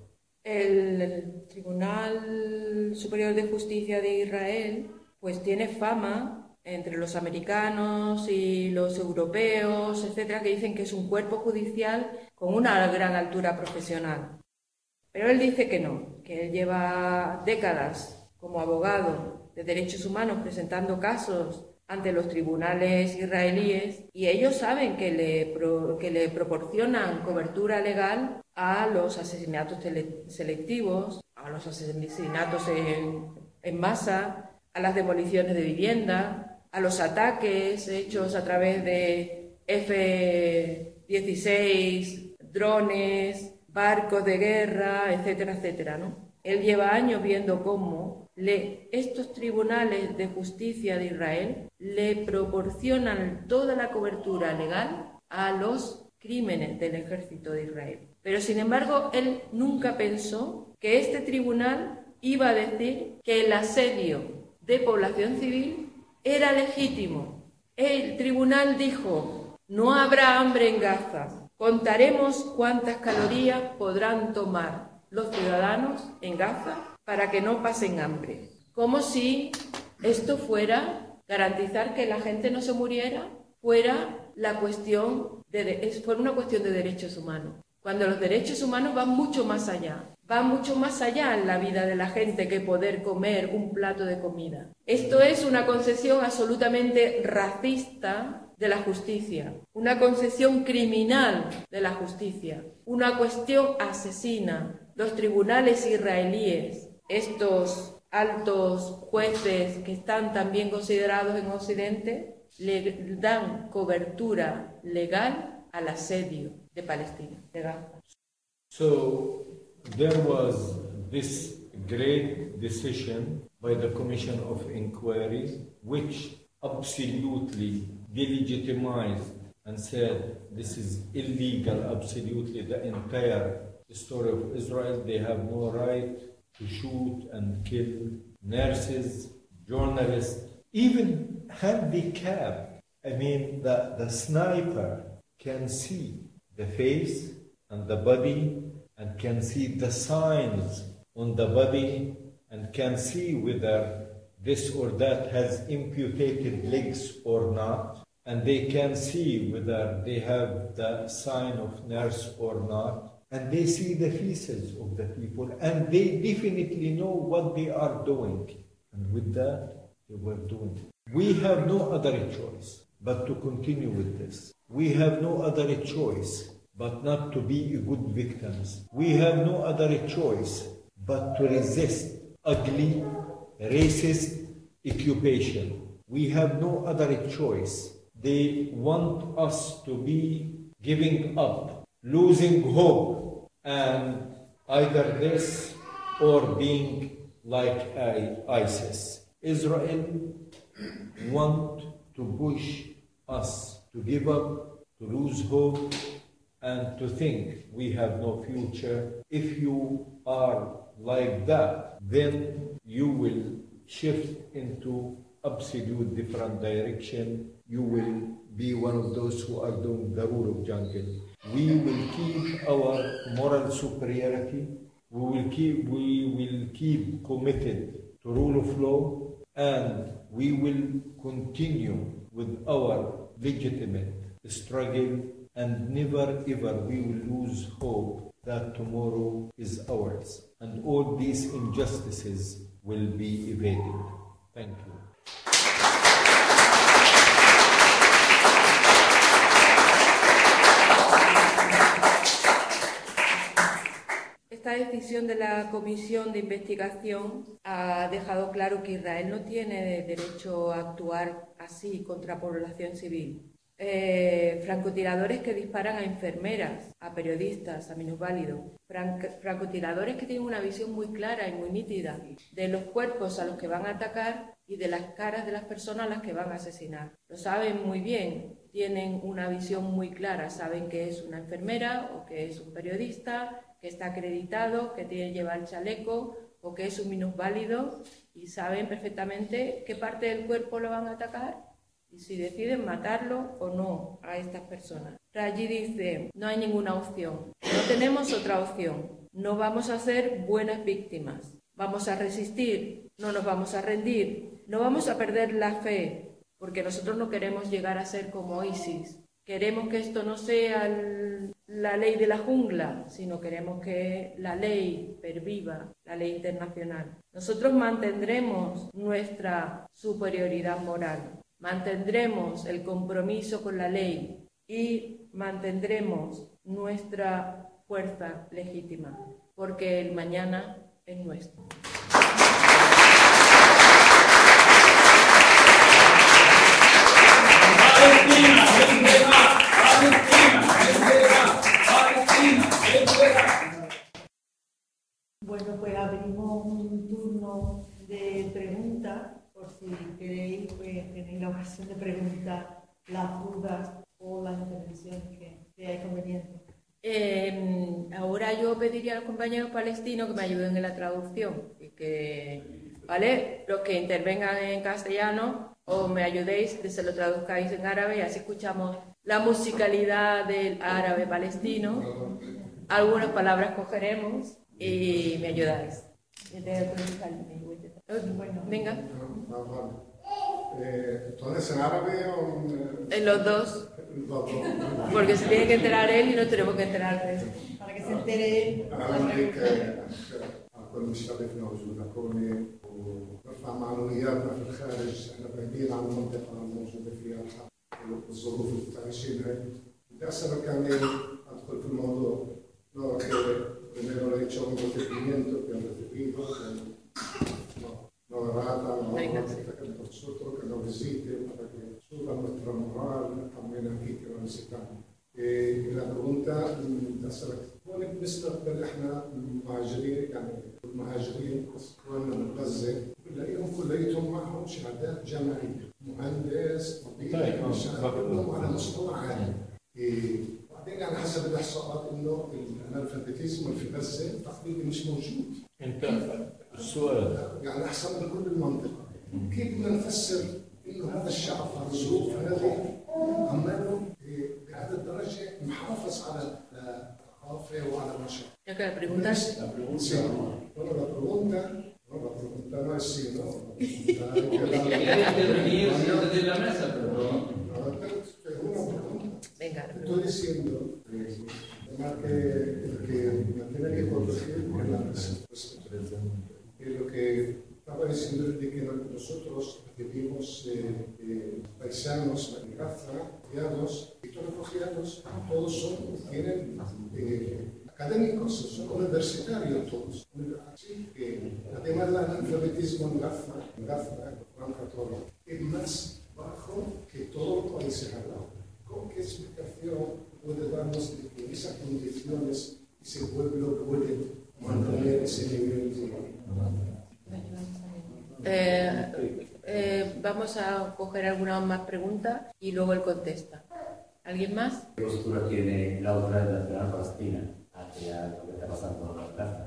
Speaker 3: El Tribunal Superior de Justicia de Israel pues tiene fama entre los americanos y los europeos, etcétera, que dicen que es un cuerpo judicial con una gran altura profesional. Pero él dice que no, que él lleva décadas como abogado de derechos humanos presentando casos ante los tribunales israelíes y ellos saben que le, pro, que le proporcionan cobertura legal a los asesinatos tele, selectivos, a los asesinatos en, en masa, a las demoliciones de vivienda, a los ataques hechos a través de F dieciséis, drones, barcos de guerra, etcétera, etcétera, ¿no? Él lleva años viendo cómo le, estos tribunales de justicia de Israel le proporcionan toda la cobertura legal a los crímenes del ejército de Israel. Pero, sin embargo, él nunca pensó que este tribunal iba a decir que el asedio de población civil era legítimo. El tribunal dijo, no habrá hambre en Gaza, contaremos cuántas calorías podrán tomar los ciudadanos en Gaza para que no pasen hambre. Como si esto fuera garantizar que la gente no se muriera, fuera la cuestión de, fuera una cuestión de derechos humanos. Cuando los derechos humanos van mucho más allá, va mucho más allá en la vida de la gente que poder comer un plato de comida. Esto es una concepción absolutamente racista de la justicia, una concepción criminal de la justicia, una cuestión asesina. Los tribunales israelíes, estos altos jueces que están también considerados en Occidente, le dan cobertura legal al asedio de Palestina, de Gaza.
Speaker 2: So there was this great decision by the Commission of Inquiry, which absolutely delegitimized and said this is illegal, absolutely, the entire story of Israel. They have no right to shoot and kill nurses, journalists, even handicapped. I mean, the, the sniper can see the face and the body and can see the signs on the body and can see whether this or that has amputated legs or not, and they can see whether they have the sign of nurse or not, and they see the faces of the people, and they definitely know what they are doing, and with that, they were doing it. We have no other choice but to continue with this. We have no other choice but not to be good victims. We have no other choice but to resist ugly, racist occupation. We have no other choice. They want us to be giving up, losing hope, and either this or being like ISIS. Israel want to push us to give up, to lose hope, and to think we have no future. If you are like that, then you will shift into absolute different direction. You will be one of those who are doing the rule of jungle. We will keep our moral superiority. We will keep, we will keep committed to rule of law, and we will continue with our legitimate struggle, and never ever we will lose hope that tomorrow is ours and all these injustices will be evaded. Thank you.
Speaker 3: Esta decisión de la Comisión de Investigación ha dejado claro que Israel no tiene derecho a actuar así contra población civil. Eh, francotiradores que disparan a enfermeras, a periodistas, a minusválidos, franc- francotiradores que tienen una visión muy clara y muy nítida de los cuerpos a los que van a atacar y de las caras de las personas a las que van a asesinar. Lo saben muy bien, tienen una visión muy clara, saben que es una enfermera o que es un periodista, que está acreditado, que tiene que llevar el chaleco o que es un minusválido, y saben perfectamente qué parte del cuerpo lo van a atacar y si deciden matarlo o no a estas personas. Raji dice, no hay ninguna opción, no tenemos otra opción, no vamos a ser buenas víctimas, vamos a resistir, no nos vamos a rendir, no vamos a perder la fe, porque nosotros no queremos llegar a ser como ISIS. Queremos que esto no sea el, la ley de la jungla, sino queremos que la ley perviva, la ley internacional. Nosotros mantendremos nuestra superioridad moral, mantendremos el compromiso con la ley y mantendremos nuestra fuerza legítima, porque el mañana es nuestro.
Speaker 1: Bueno, pues abrimos un turno de preguntas, por si queréis, pues tenéis la ocasión de preguntar las dudas o las intervenciones que seáis convenientes.
Speaker 3: Eh, ahora yo pediría a los compañeros palestinos que me ayuden en la traducción, y que, ¿vale? Los que intervengan en castellano, o me ayudéis, que se lo traduzcáis en árabe, y así escuchamos la musicalidad del árabe palestino. Algunas palabras cogeremos y me ayudáis. Bueno, venga.
Speaker 4: Eh, ¿Entonces en árabe o en,
Speaker 3: En los dos.
Speaker 4: los dos?
Speaker 3: Porque se tiene que enterar él y nos tenemos que enterar de él.
Speaker 1: Para que se entere.
Speaker 4: أهم هيك على كل مشرفنا وجودكم ونرفع معنوياتنا في الخارج، احنا بعيدين عن المنطقة الموجودة فيها الظروف اللي بتعيشينها. بدي أسألك كمان أدخل في الموضوع. No, che primero le hecho un procedimiento que han recibido, que no, no barata, no que nosotros que nos visite para que suba nuestra moral también aquí que lo necesitamos. Y la pregunta تسألك هون بالنسبة لإحنا المهاجرين يعني المهاجرين إخواننا من غزة بنلاقيهم كلياتهم معهم شهادات جامعية مهندس طبيب كلهم على مستوى عالي. بعدين يعني حسب الإحصاءات إنه الأنالفابيتيزم في غزة تقريبا مش موجود.
Speaker 2: أنت السؤال
Speaker 4: يعني أحسن من كل المنطقة. كيف بدنا نفسر إنه هذا الشعب في الظروف هذه عماله بهذه الدرجة محافظ على الثقافة وعلى النشاط.
Speaker 3: Ya que la pregunta es...
Speaker 4: La pregunta, bueno, la pregunta, no, la pregunta no es sí, ¿no?
Speaker 3: Venga.
Speaker 4: Estoy diciendo que el que me tiene que corregir es la respuesta. Lo que estaba diciendo es de que nosotros recibimos eh, eh, paisanos en Gaza, refugiados, y estos refugiados todos son, tienen eh, académicos, son universitarios todos. Así que además del analfabetismo en Gaza, en Gaza, es más bajo que todos los países al lado. ¿Con qué explicación puede darnos de que en esas condiciones ese pueblo puede mantener ese nivel de...
Speaker 3: Eh, eh, vamos a coger alguna más preguntas y luego él contesta. ¿Alguien más?
Speaker 5: ¿Qué postura tiene la Autoridad Nacional Palestina hacia lo que está pasando en Gaza?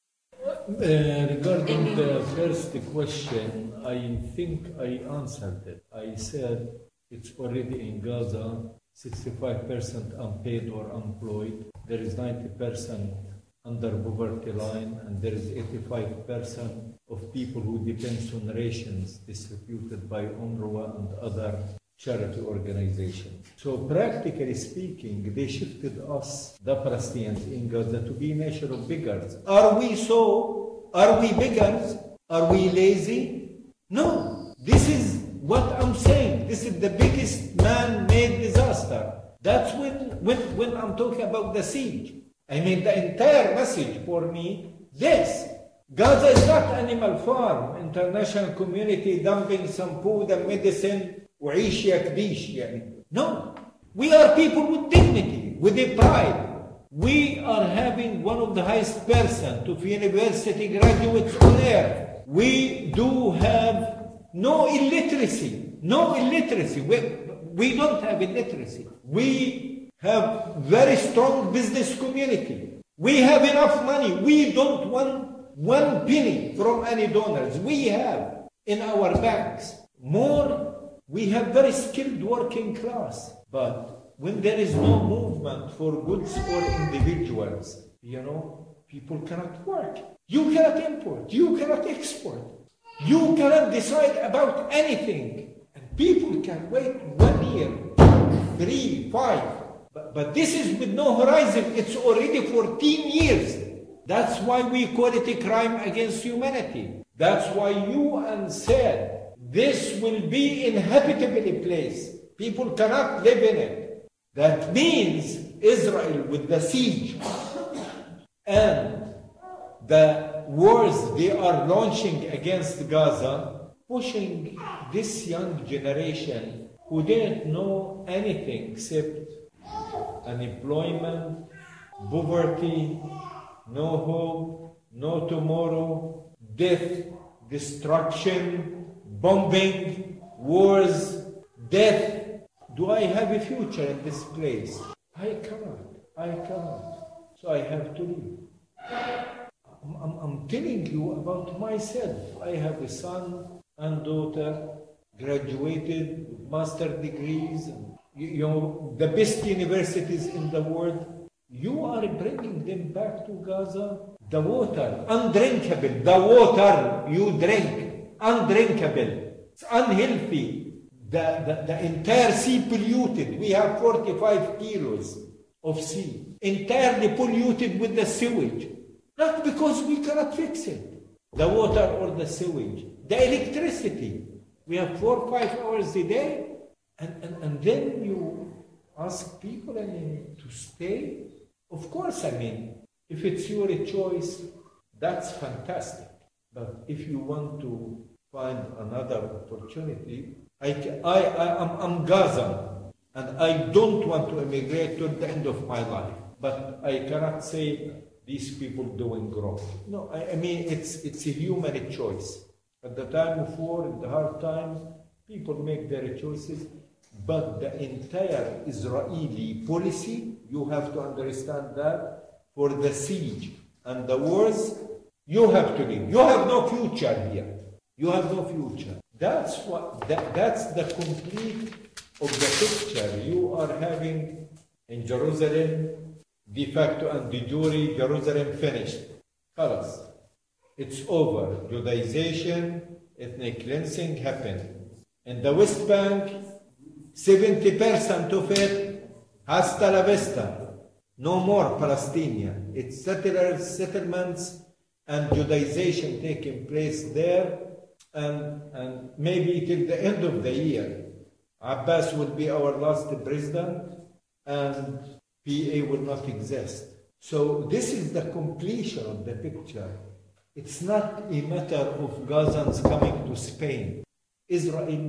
Speaker 2: Uh, regarding the first question, I think I answered it. I said it's already in Gaza, sixty-five percent unpaid or unemployed. There is ninety percent under poverty line, and there is eighty-five percent of people who depend on rations distributed by UNRWA and other charity organizations. So practically speaking, they shifted us, the Palestinians in Gaza, to be a nation of beggars. Are we so? Are we beggars? Are we lazy? No. This is what I'm saying. This is the biggest man-made disaster. That's when, when, when I'm talking about the siege. I mean, the entire message for me, this. Gaza is not animal farm. International community dumping some food and medicine. وعيش يا كبيش يعني. No. We are people with dignity, with a pride. We are having one of the highest percent of university graduates on earth. We do have no illiteracy. No illiteracy. We, we don't have illiteracy. We have very strong business community. We have enough money. We don't want one penny from any donors. We have in our banks more. We have very skilled working class. But when there is no movement for goods or individuals, you know, people cannot work. You cannot import. You cannot export. You cannot decide about anything. And people can wait one year, three, five. But, but this is with no horizon. It's already fourteen years. That's why we call it a crime against humanity. That's why U N said this will be inhabitable place. People cannot live in it. That means Israel with the siege and the wars they are launching against Gaza, pushing this young generation who didn't know anything except unemployment, poverty, no hope, no tomorrow, death, destruction, bombing, wars, death. Do I have a future in this place? I cannot. I cannot. So I have to leave. I'm, I'm, I'm telling you about myself. I have a son and daughter, graduated with master degrees, and, you, you know, the best universities in the world. You are bringing them back to Gaza. The water, undrinkable. The water you drink, undrinkable. It's unhealthy. The, the, the entire sea polluted. We have forty-five kilos of sea, entirely polluted with the sewage. Not because we cannot fix it, the water or the sewage, the electricity. We have four, five hours a day, and, and, and then you ask people, I mean, to stay? Of course, I mean, if it's your choice, that's fantastic. But if you want to find another opportunity, I, I, I, I'm, I'm Gaza, and I don't want to immigrate till the end of my life. But I cannot say these people doing wrong. No, I, I mean, it's, it's a human choice. At the time of war, in the hard times, people make their choices. But the entire Israeli policy, you have to understand that, for the siege and the wars, you have to leave. You have no future here. You have no future. That's what. That, that's the complete of the picture you are having in Jerusalem, de facto and de jure. Jerusalem finished. Khalas. It's over. Judaization, ethnic cleansing happened. In the West Bank, seventy percent of it, hasta la vista. No more Palestinian. It's settlers, settlements, and Judaization taking place there. And, and maybe till the end of the year, Abbas will be our last president, and P A will not exist. So this is the completion of the picture. It's not a matter of Gazans coming to Spain. Israel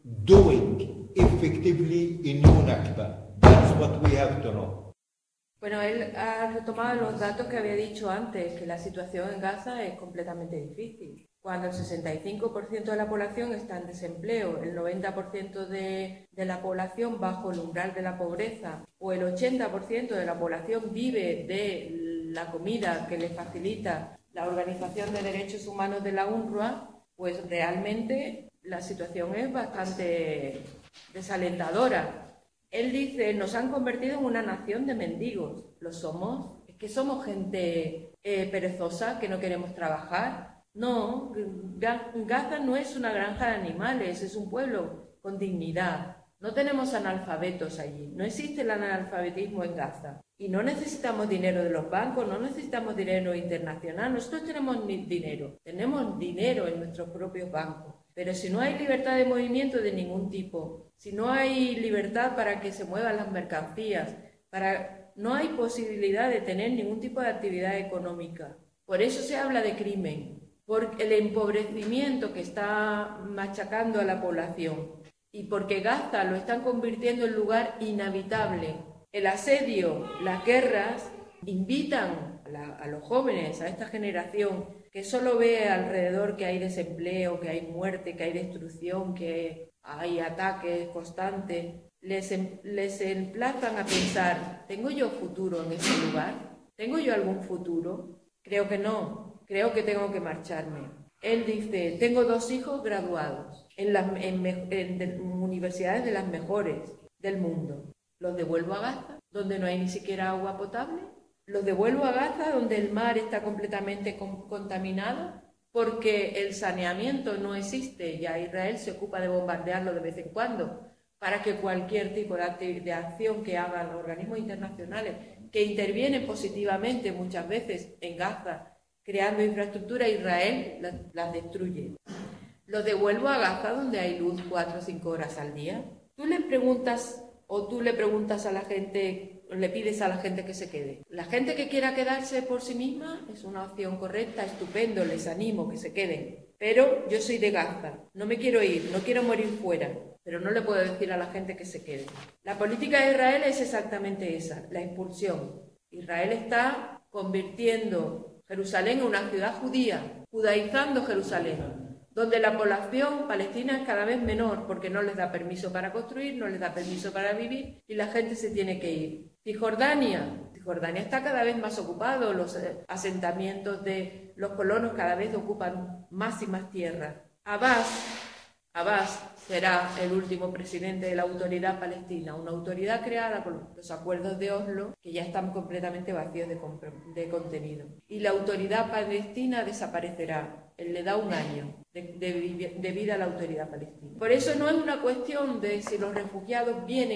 Speaker 2: doing effectively a new Nakba. That's what we have to know.
Speaker 3: Bueno, él ha retomado los datos que había dicho antes, que la situación en Gaza es completamente difícil. Cuando el sesenta y cinco por ciento de la población está en desempleo, el noventa por ciento de, de la población bajo el umbral de la pobreza, o el ochenta por ciento de la población vive de la comida que le facilita la Organización de Derechos Humanos de la UNRWA, pues realmente la situación es bastante desalentadora. Él dice, nos han convertido en una nación de mendigos. ¿Lo somos? ¿Es que somos gente eh, perezosa, que no queremos trabajar? No, Gaza no es una granja de animales, es un pueblo con dignidad. No tenemos analfabetos allí, no existe el analfabetismo en Gaza. Y no necesitamos dinero de los bancos, no necesitamos dinero internacional, nosotros tenemos dinero, tenemos dinero en nuestros propios bancos. Pero si no hay libertad de movimiento de ningún tipo, si no hay libertad para que se muevan las mercancías, para, no hay posibilidad de tener ningún tipo de actividad económica. Por eso se habla de crimen, por el empobrecimiento que está machacando a la población y porque Gaza lo están convirtiendo en lugar inhabitable. El asedio, las guerras invitan a, la, a los jóvenes, a esta generación que solo ve alrededor que hay desempleo, que hay muerte, que hay destrucción, que hay ataques constantes, les, les emplazan a pensar, ¿tengo yo futuro en ese lugar? ¿Tengo yo algún futuro? Creo que no, creo que tengo que marcharme. Él dice, tengo dos hijos graduados en, las, en, en, en universidades de las mejores del mundo. ¿Los devuelvo a Gaza, donde no hay ni siquiera agua potable? ¿Los devuelvo a Gaza, donde el mar está completamente con, contaminado? Porque el saneamiento no existe, ya Israel se ocupa de bombardearlo de vez en cuando, para que cualquier tipo de, de acción que hagan los organismos internacionales, que intervienen positivamente muchas veces en Gaza, creando infraestructura, Israel las, las destruye. ¿Los devuelvo a Gaza, donde hay luz cuatro o cinco horas al día? Tú le preguntas, o tú le preguntas a la gente, le pides a la gente que se quede. La gente que quiera quedarse por sí misma es una opción correcta, estupendo, les animo que se queden. Pero yo soy de Gaza, no me quiero ir, no quiero morir fuera, pero no le puedo decir a la gente que se quede. La política de Israel es exactamente esa, la expulsión. Israel está convirtiendo Jerusalén en una ciudad judía, judaizando Jerusalén, donde la población palestina es cada vez menor porque no les da permiso para construir, no les da permiso para vivir y la gente se tiene que ir. Cisjordania, Cisjordania está cada vez más ocupado, los asentamientos de los colonos cada vez ocupan más y más tierra. Abbas, Abbas será el último presidente de la autoridad palestina, una autoridad creada por los acuerdos de Oslo que ya están completamente vacíos de, de contenido. Y la autoridad palestina desaparecerá, él le da un año de, de, de vida a la autoridad palestina. Por eso no es una cuestión de si los refugiados vienen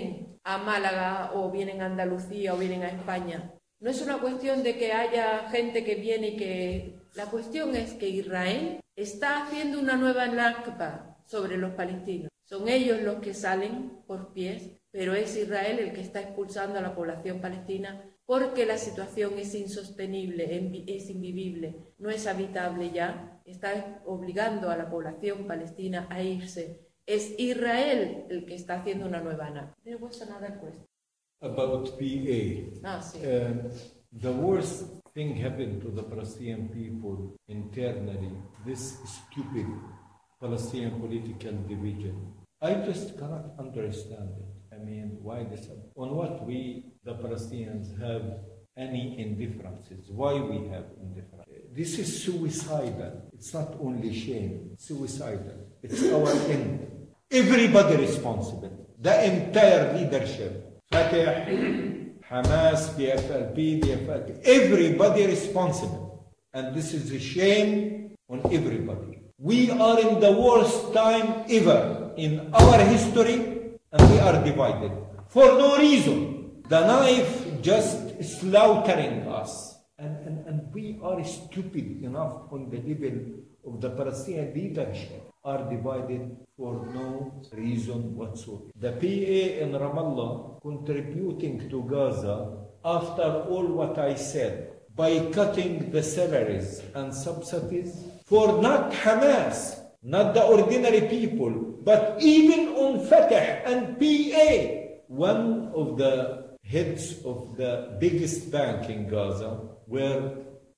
Speaker 3: a Málaga o vienen a Andalucía o vienen a España. No es una cuestión de que haya gente que viene y que... La cuestión es que Israel está haciendo una nueva Nakba sobre los palestinos. Son ellos los que salen por pies, pero es Israel el que está expulsando a la población palestina porque la situación es insostenible, es invivible, no es habitable ya. Está obligando a la población palestina a irse. Es Israel el que está haciendo una nueva Nakba. There was another question.
Speaker 2: About P A.
Speaker 3: Ah, sí.
Speaker 2: Uh, the worst thing happened to the Palestinian people internally, this stupid Palestinian political division. I just cannot understand it. I mean, why this? On what we, the Palestinians, have any indifferences? Why we have indifference? This is suicidal. It's not only shame, it's suicidal. It's our end. Everybody responsible. The entire leadership. Fatah, Hamas, P F L P, D F L P, everybody responsible. And this is a shame on everybody. We are in the worst time ever in our history, and we are divided. For no reason. The knife just slaughtering us. And, and, and we are stupid enough on the level of the Palestinian leadership are divided for no reason whatsoever. The P A in Ramallah contributing to Gaza after all what I said by cutting the salaries and subsidies for not Hamas, not the ordinary people, but even on Fatah and P A. One of the heads of the biggest bank in Gaza, where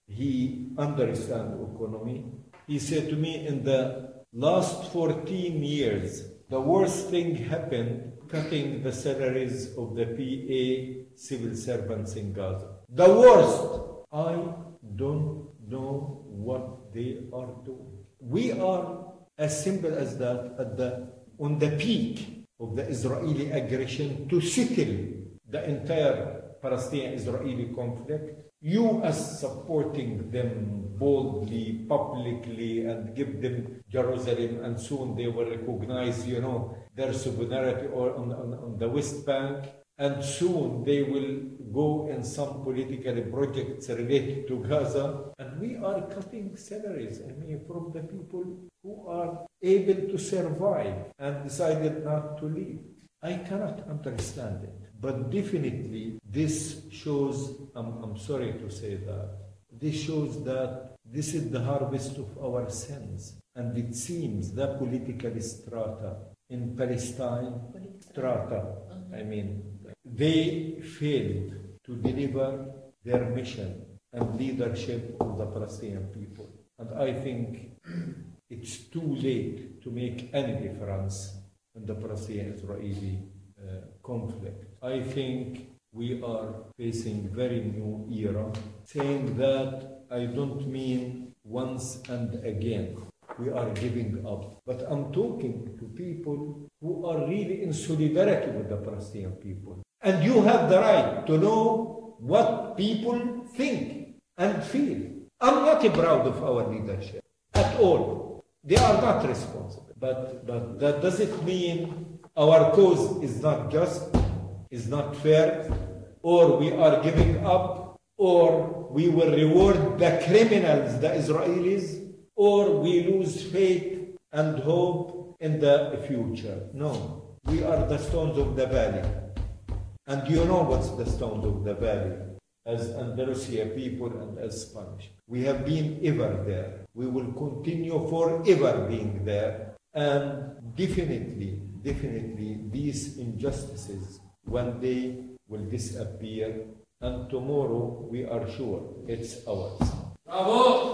Speaker 2: he understands economy, he said to me, in the last fourteen years, the worst thing happened cutting the salaries of the P A civil servants in Gaza. The worst. I don't know what they are doing. We are as simple as that at the, on the peak of the Israeli aggression to settle the entire Palestinian-Israeli conflict. You as supporting them boldly, publicly, and give them Jerusalem, and soon they will recognize, you know, their sovereignty or on, on, on the West Bank, and soon they will go in some political projects related to Gaza, and we are cutting salaries, I mean, from the people who are able to survive and decided not to leave. I cannot understand it. But definitely, this shows, I'm, I'm sorry to say that, this shows that this is the harvest of our sins. And it seems the political strata in Palestine, strata, I mean, they failed to deliver their mission and leadership of the Palestinian people. And I think it's too late to make any difference in the Palestinian-Israeli uh, conflict. I think we are facing very new era. Saying that, I don't mean once and again we are giving up. But I'm talking to people who are really in solidarity with the Palestinian people. And you have the right to know what people think and feel. I'm not proud of our leadership at all. They are not responsible. But, but that doesn't mean our cause is not just, is not fair, or we are giving up, or we will reward the criminals, the Israelis, or we lose faith and hope in the future. No, we are the stones of the valley. And you know what's the stones of the valley, as Andalusia people and as Spanish. We have been ever there. We will continue forever being there. And definitely, definitely, these injustices one day will disappear. And tomorrow, we are sure it's ours. Bravo!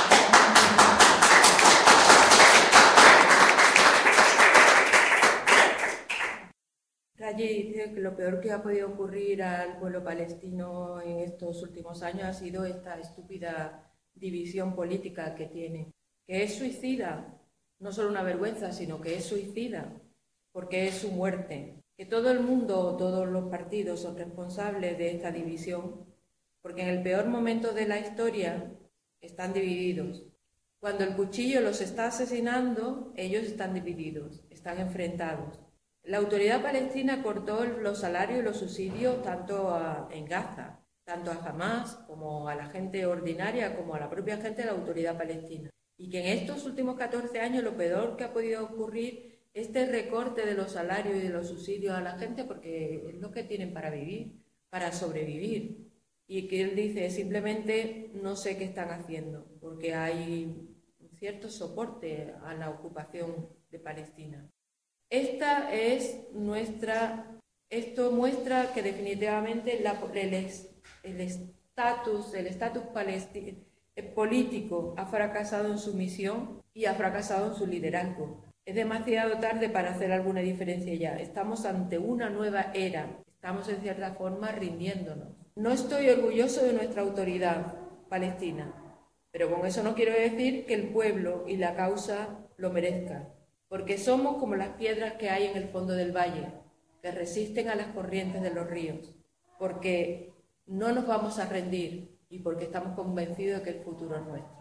Speaker 3: Raji dice que lo peor que ha podido ocurrir al pueblo palestino en estos últimos años ha sido esta estúpida división política que tiene, que es suicida, no solo una vergüenza, sino que es suicida, porque es su muerte. Que todo el mundo, todos los partidos son responsables de esta división, porque en el peor momento de la historia están divididos. Cuando el cuchillo los está asesinando, ellos están divididos, están enfrentados. La autoridad palestina cortó los salarios y los subsidios tanto a, en Gaza, tanto a Hamas como a la gente ordinaria, como a la propia gente de la autoridad palestina. Y que en estos últimos catorce años lo peor que ha podido ocurrir es este recorte de los salarios y de los subsidios a la gente, porque es lo que tienen para vivir, para sobrevivir. Y que él dice, simplemente no sé qué están haciendo, porque hay cierto soporte a la ocupación de Palestina. Esta es nuestra, esto muestra que definitivamente la, el estatus, el estatus político ha fracasado en su misión y ha fracasado en su liderazgo. Es demasiado tarde para hacer alguna diferencia ya. Estamos ante una nueva era. Estamos en cierta forma rindiéndonos. No estoy orgulloso de nuestra autoridad palestina, pero con eso no quiero decir que el pueblo y la causa lo merezcan, porque somos como las piedras que hay en el fondo del valle, que resisten a las corrientes de los ríos, porque no nos vamos a rendir y porque estamos convencidos de que el futuro es nuestro.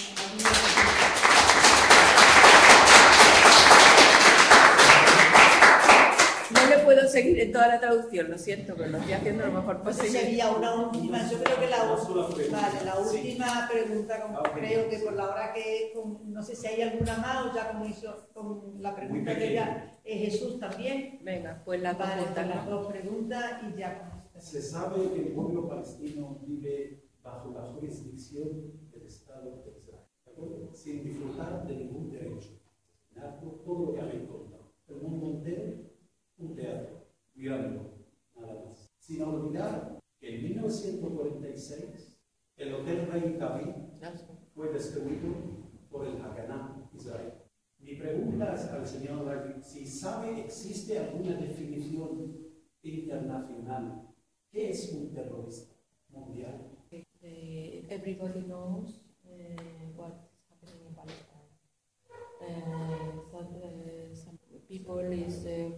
Speaker 3: No le puedo seguir en toda la traducción, lo siento, pero lo estoy haciendo lo mejor posible.
Speaker 1: Sería una última, yo creo que la, vale, la última pregunta, como creo que por la hora que es, con, no sé si hay alguna más o ya como hizo con la pregunta que ya es Jesús también.
Speaker 3: Venga, pues las
Speaker 1: vale,
Speaker 3: preguntas.
Speaker 1: las dos preguntas y ya.
Speaker 6: Se sabe que el pueblo palestino vive bajo la jurisdicción del Estado de Israel, ¿de acuerdo? Sin disfrutar de ningún derecho, todo lo que habéis contado. El mundo entero, un teatro, mirándolo, nada más. Sin olvidar que en mil novecientos cuarenta y seis el Hotel Rey David fue destruido por el Haganah Israel. Mi pregunta es al señor David, si sabe, existe alguna definición internacional. ¿Qué es un terrorista mundial?
Speaker 3: Uh, everybody knows uh, what is happening in Palestine. Uh, some, uh, some people is uh,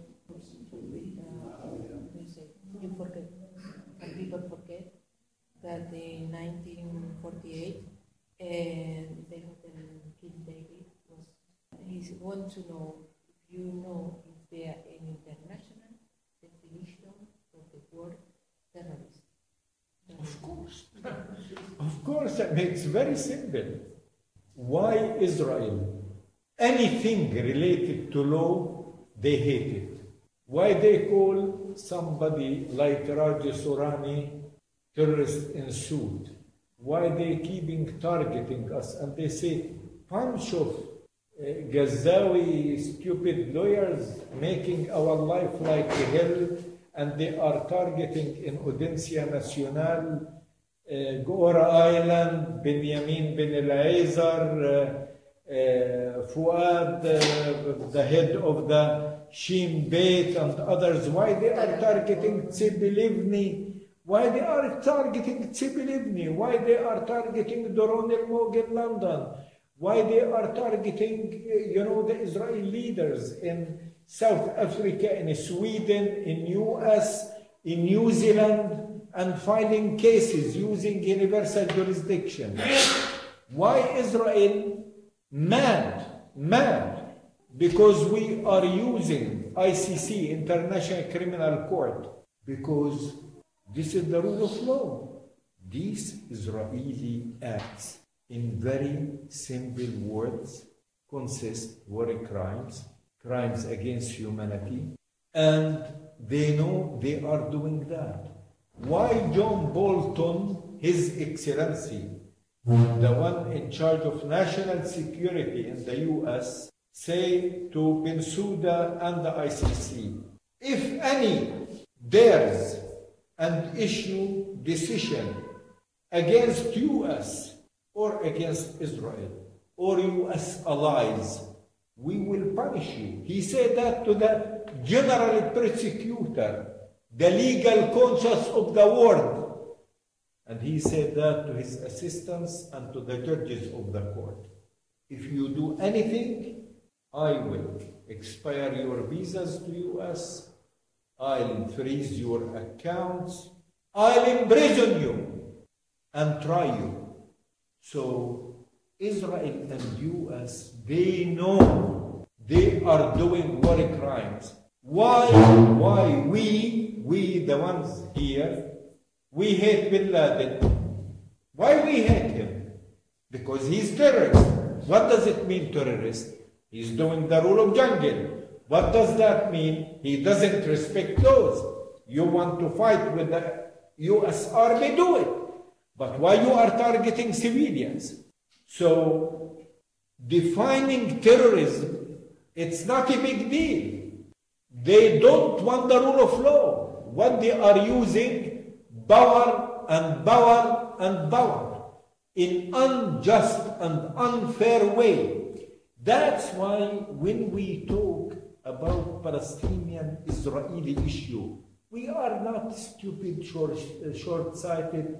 Speaker 3: uh, you forget. Some people forget that in nineteen forty-eight uh, the hotel King David was. He want to know if you know if there an international definition of the word terrorist.
Speaker 2: Of course. Of course, I mean, it's very simple. Why Israel? Anything related to law, they hate it. Why they call somebody like Raja Soleimani terrorist in suit? Why they keeping targeting us? And they say, bunch of uh, Gazawi stupid lawyers making our life like hell, and they are targeting in Audiencia Nacional, uh, Gora Island, Benjamin Ben Elazar, uh, uh, Fuad, uh, the head of the Shin Bet and others. Why they are targeting Tzipi Livni? Why they are targeting Tzipi Livni? Why they are targeting Doron El-Mog in London? Why they are targeting, you know, the Israeli leaders in South Africa, in Sweden, in U S, in New Zealand, and filing cases using universal jurisdiction. Why Israel? Mad, mad, because we are using I C C, International Criminal Court, because this is the rule of law. These Israeli acts, in very simple words, consist war crimes, crimes against humanity, and they know they are doing that. Why John Bolton, His Excellency, the one in charge of national security in the U S, say to Bensouda and the I C C, if any dares and issue decision against U S or against Israel or U S allies, we will punish you. He said that to the general prosecutor, the legal conscience of the world. And he said that to his assistants and to the judges of the court. If you do anything, I will expire your visas to U S, I'll freeze your accounts, I'll imprison you and try you. So Israel and U S, they know they are doing war crimes. Why, why we, we the ones here, we hate Bin Laden? Why we hate him? Because he's terrorist. What does it mean, terrorist? He's doing the rule of jungle. What does that mean? He doesn't respect laws. You want to fight with the U S Army, do it. But why you are targeting civilians? So, defining terrorism, it's not a big deal. They don't want the rule of law. What they are using, power and power and power in unjust and unfair way. That's why when we talk about Palestinian-Israeli issue, we are not stupid, short, short-sighted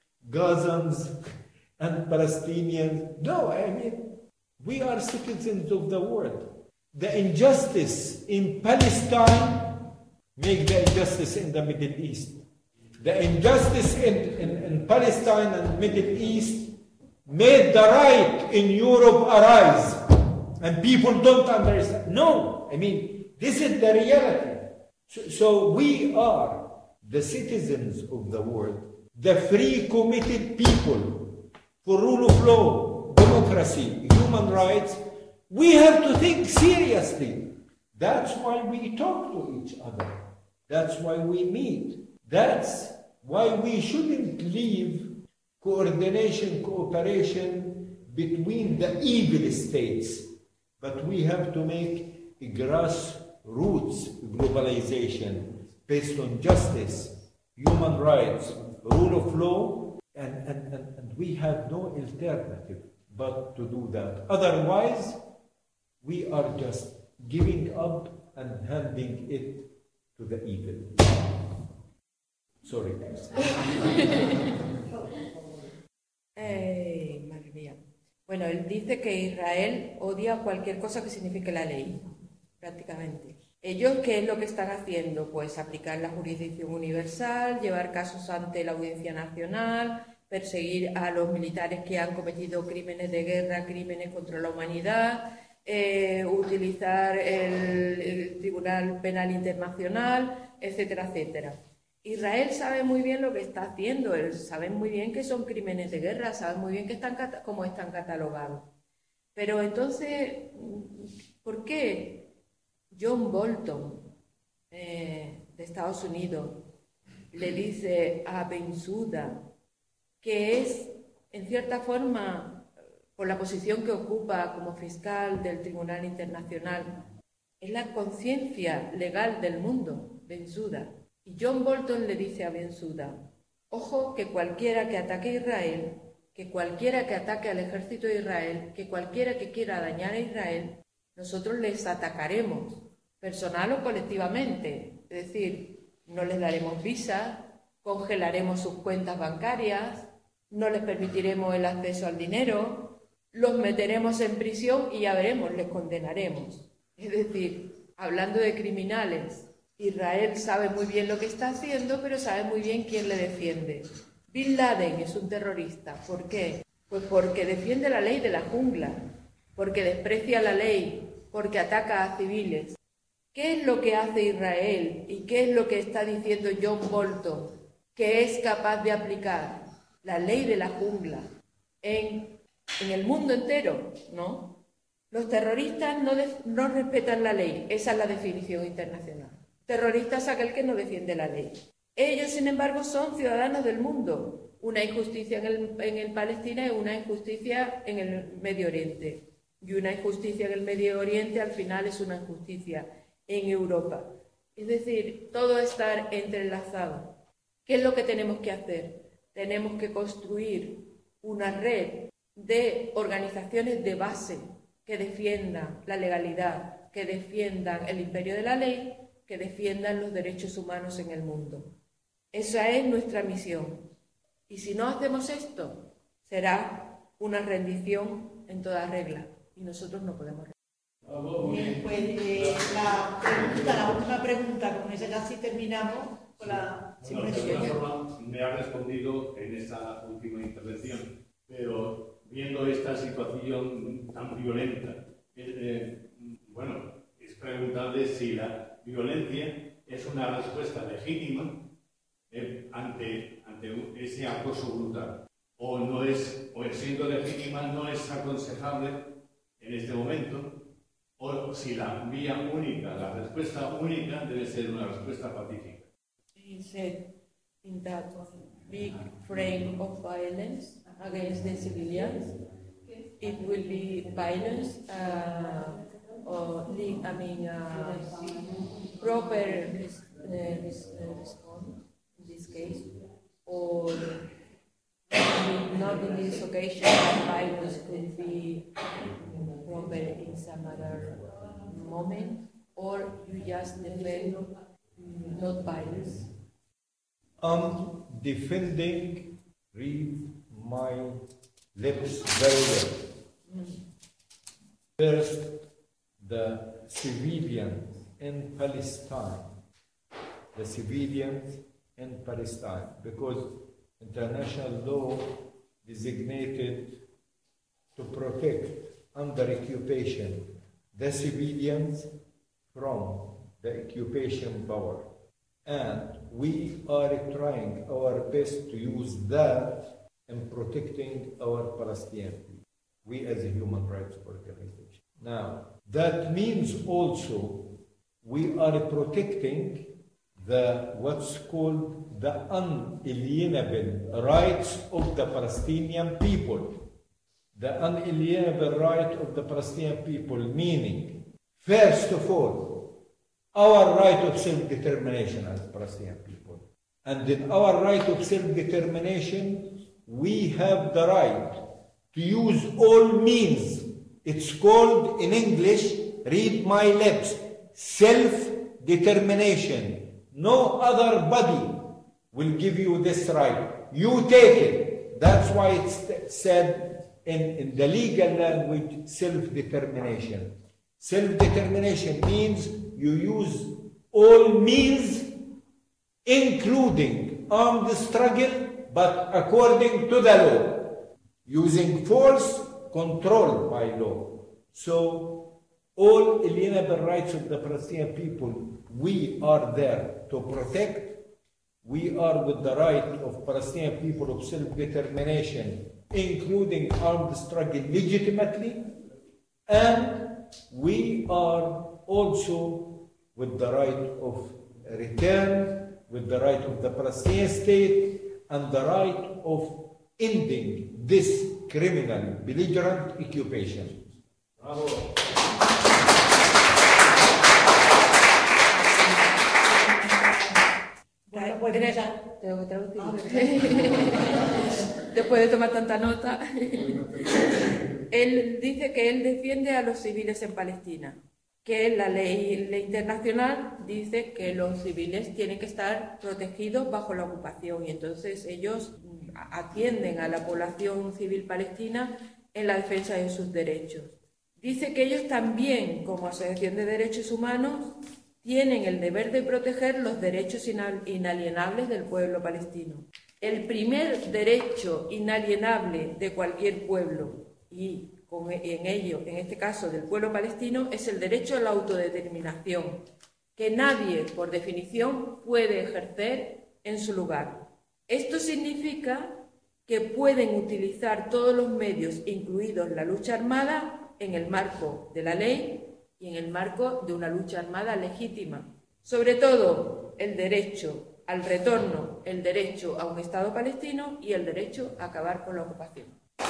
Speaker 2: Gazans and Palestinians. No, I mean, we are citizens of the world. The injustice in Palestine make the injustice in the Middle East. The injustice in, in, in Palestine and Middle East made the right in Europe arise. And people don't understand. No, I mean, this is the reality. So, so we are the citizens of the world, the free, committed people for rule of law, democracy, human rights. We have to think seriously. That's why we talk to each other. That's why we meet. That's why we shouldn't leave coordination, cooperation between the evil states. But we have to make a grassroots globalization based on justice, human rights, rule of law, and, and, and, and we have no alternative but to do that. Otherwise, we are just giving up and handing it to the evil. Sorry.
Speaker 3: Eh, madre mía. Bueno, él dice que Israel odia cualquier cosa que signifique la ley, prácticamente. ¿Ellos qué es lo que están haciendo? Pues aplicar la jurisdicción universal, llevar casos ante la Audiencia Nacional, perseguir a los militares que han cometido crímenes de guerra, crímenes contra la humanidad, eh, utilizar el, el Tribunal Penal Internacional, etcétera, etcétera. Israel sabe muy bien lo que está haciendo, saben muy bien que son crímenes de guerra, saben muy bien que están, cómo están catalogados. Pero entonces, ¿por qué John Bolton, eh, de Estados Unidos, le dice a Bensouda que es, en cierta forma, por la posición que ocupa como fiscal del Tribunal Internacional, es la conciencia legal del mundo, Bensouda? Y John Bolton le dice a Bensouda, ojo que cualquiera que ataque a Israel, que cualquiera que ataque al ejército de Israel, que cualquiera que quiera dañar a Israel, nosotros les atacaremos, personal o colectivamente. Es decir, no les daremos visas, congelaremos sus cuentas bancarias, no les permitiremos el acceso al dinero, los meteremos en prisión y ya veremos, les condenaremos. Es decir, hablando de criminales, Israel sabe muy bien lo que está haciendo, pero sabe muy bien quién le defiende. Bin Laden es un terrorista. ¿Por qué? Pues porque defiende la ley de la jungla, porque desprecia la ley, porque ataca a civiles. ¿Qué es lo que hace Israel y qué es lo que está diciendo John Bolton que es capaz de aplicar? La ley de la jungla en, en el mundo entero, ¿no? Los terroristas no, de, no respetan la ley, esa es la definición internacional. Terrorista es aquel que no defiende la ley. Ellos, sin embargo, son ciudadanos del mundo. Una injusticia en el, en el Palestina y una injusticia en el Medio Oriente. Y una injusticia en el Medio Oriente al final es una injusticia en Europa. Es decir, todo está entrelazado. ¿Qué es lo que tenemos que hacer? Tenemos que construir una red de organizaciones de base que defiendan la legalidad, que defiendan el imperio de la ley, que defiendan los derechos humanos en el mundo. Esa es nuestra misión. Y si no hacemos esto, será una rendición en toda regla. Y nosotros no podemos.
Speaker 1: Bien, pues eh, la, pregunta, la última pregunta, con esa ya sí terminamos. Con la,
Speaker 7: bueno, de alguna forma me ha respondido en esta última intervención, pero viendo esta situación tan violenta, eh, eh, bueno, es preguntarle si la violencia es una respuesta legítima eh, ante, ante ese acoso brutal. O no es, o siendo legítima, no es aconsejable en este momento, o si la vía única, la respuesta única debe ser una respuesta pacífica.
Speaker 3: He said in that big frame of violence against the civilians, it will be violence uh, or I mean uh, proper res uh, res uh, response in this case, or not in this occasion, violence could be proper in some other moment, or you just defend not violence.
Speaker 2: I'm defending, read my lips very well. Mm. First, the civilians in Palestine, the civilians in Palestine, because international law designated to protect under occupation the civilians from the occupation power. And we are trying our best to use that in protecting our Palestinian people, we as a human rights organization. Now, that means also we are protecting the what's called the unalienable rights of the Palestinian people. The unalienable right of the Palestinian people, meaning, first of all, our right of self-determination as Palestinian people. And in our right of self-determination, we have the right to use all means. It's called in English, read my lips, self-determination. No other body will give you this right. You take it. That's why it's said in, in the legal language, self-determination. Self-determination means you use all means, including armed struggle, but according to the law. Using force, controlled by law. So, all alienable rights of the Palestinian people, we are there to protect. We are with the right of Palestinian people of self-determination, including armed struggle legitimately, and we are also with the right of return, with the right of the Palestinian state, and the right of ending this criminal, belligerent occupation. Bravo.
Speaker 1: Bueno, pues
Speaker 3: Teresa, tengo que traducir. Después de tomar tanta nota, él dice que él defiende a los civiles en Palestina, que la ley, ley internacional dice que los civiles tienen que estar protegidos bajo la ocupación y entonces ellos atienden a la población civil palestina en la defensa de sus derechos. Dice que ellos también, como Asociación de Derechos Humanos, tienen el deber de proteger los derechos inalienables del pueblo palestino. El primer derecho inalienable de cualquier pueblo, y con, en ello, en este caso del pueblo palestino, es el derecho a la autodeterminación, que nadie, por definición, puede ejercer en su lugar. Esto significa que pueden utilizar todos los medios, incluidos la lucha armada, en el marco de la ley y en el marco de una lucha armada legítima. Sobre todo, el derecho al retorno, el derecho a un Estado palestino y el derecho a acabar con la ocupación.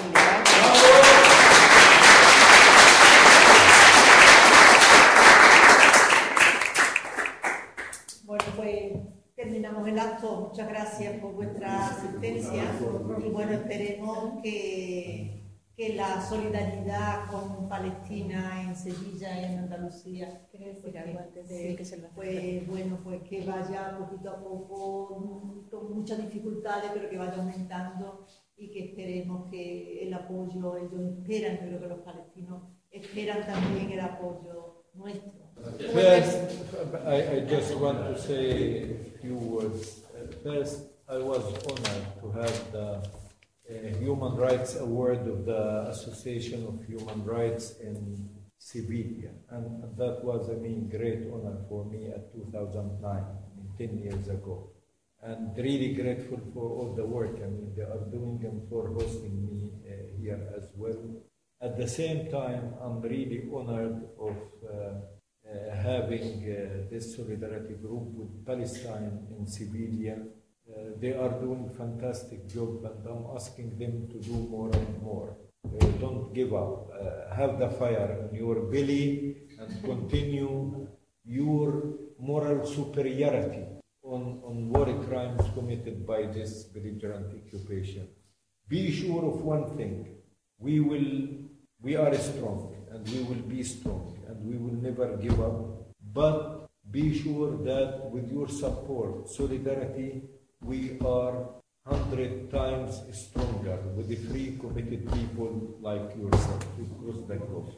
Speaker 1: Bueno, pues terminamos el acto. Muchas gracias por vuestra asistencia y bueno, esperemos que que la solidaridad con Palestina en Sevilla y en Andalucía,
Speaker 3: ¿Quieres decir algo antes de
Speaker 1: sí,
Speaker 3: que se lo
Speaker 1: pues bueno, pues que vaya poquito a poco, con muchas dificultades, pero que vaya aumentando y que esperemos que el apoyo, ellos esperan, yo creo que los palestinos esperan también el apoyo nuestro.
Speaker 2: First, I, I just want to say a few words. First, I was honored to have the Uh, Human Rights Award of the Association of Human Rights in Sevilla. And that was, I mean, great honor for me at two thousand nine, I mean, ten years ago. And really grateful for all the work, I mean, they are doing and for hosting me uh, here as well. At the same time, I'm really honored of uh, uh, having uh, this solidarity group with Palestine in Sevilla. Uh, they are doing fantastic job, and I'm asking them to do more and more. Uh, don't give up. Uh, have the fire in your belly and continue your moral superiority on, on war crimes committed by this belligerent occupation. Be sure of one thing. We will, we are strong, and we will be strong, and we will never give up. But be sure that with your support, solidarity, we are hundred times stronger with the free, committed people like yourself across the globe.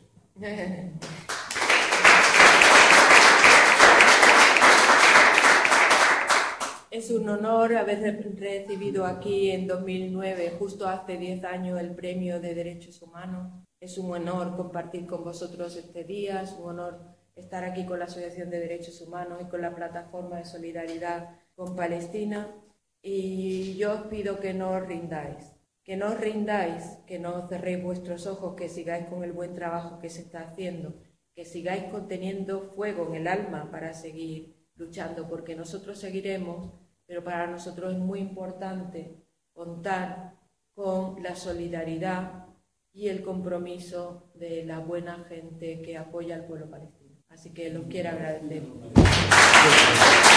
Speaker 3: Es un honor haber recibido aquí en dos mil nueve, justo hace diez años, el Premio de Derechos Humanos. Es un honor compartir con vosotros este día, es un honor estar aquí con la Asociación de Derechos Humanos y con la Plataforma de Solidaridad con Palestina. Y yo os pido que no os rindáis, que no os rindáis, que no cerréis vuestros ojos, que sigáis con el buen trabajo que se está haciendo, que sigáis conteniendo fuego en el alma para seguir luchando, porque nosotros seguiremos, pero para nosotros es muy importante contar con la solidaridad y el compromiso de la buena gente que apoya al pueblo palestino. Así que los quiero agradecer.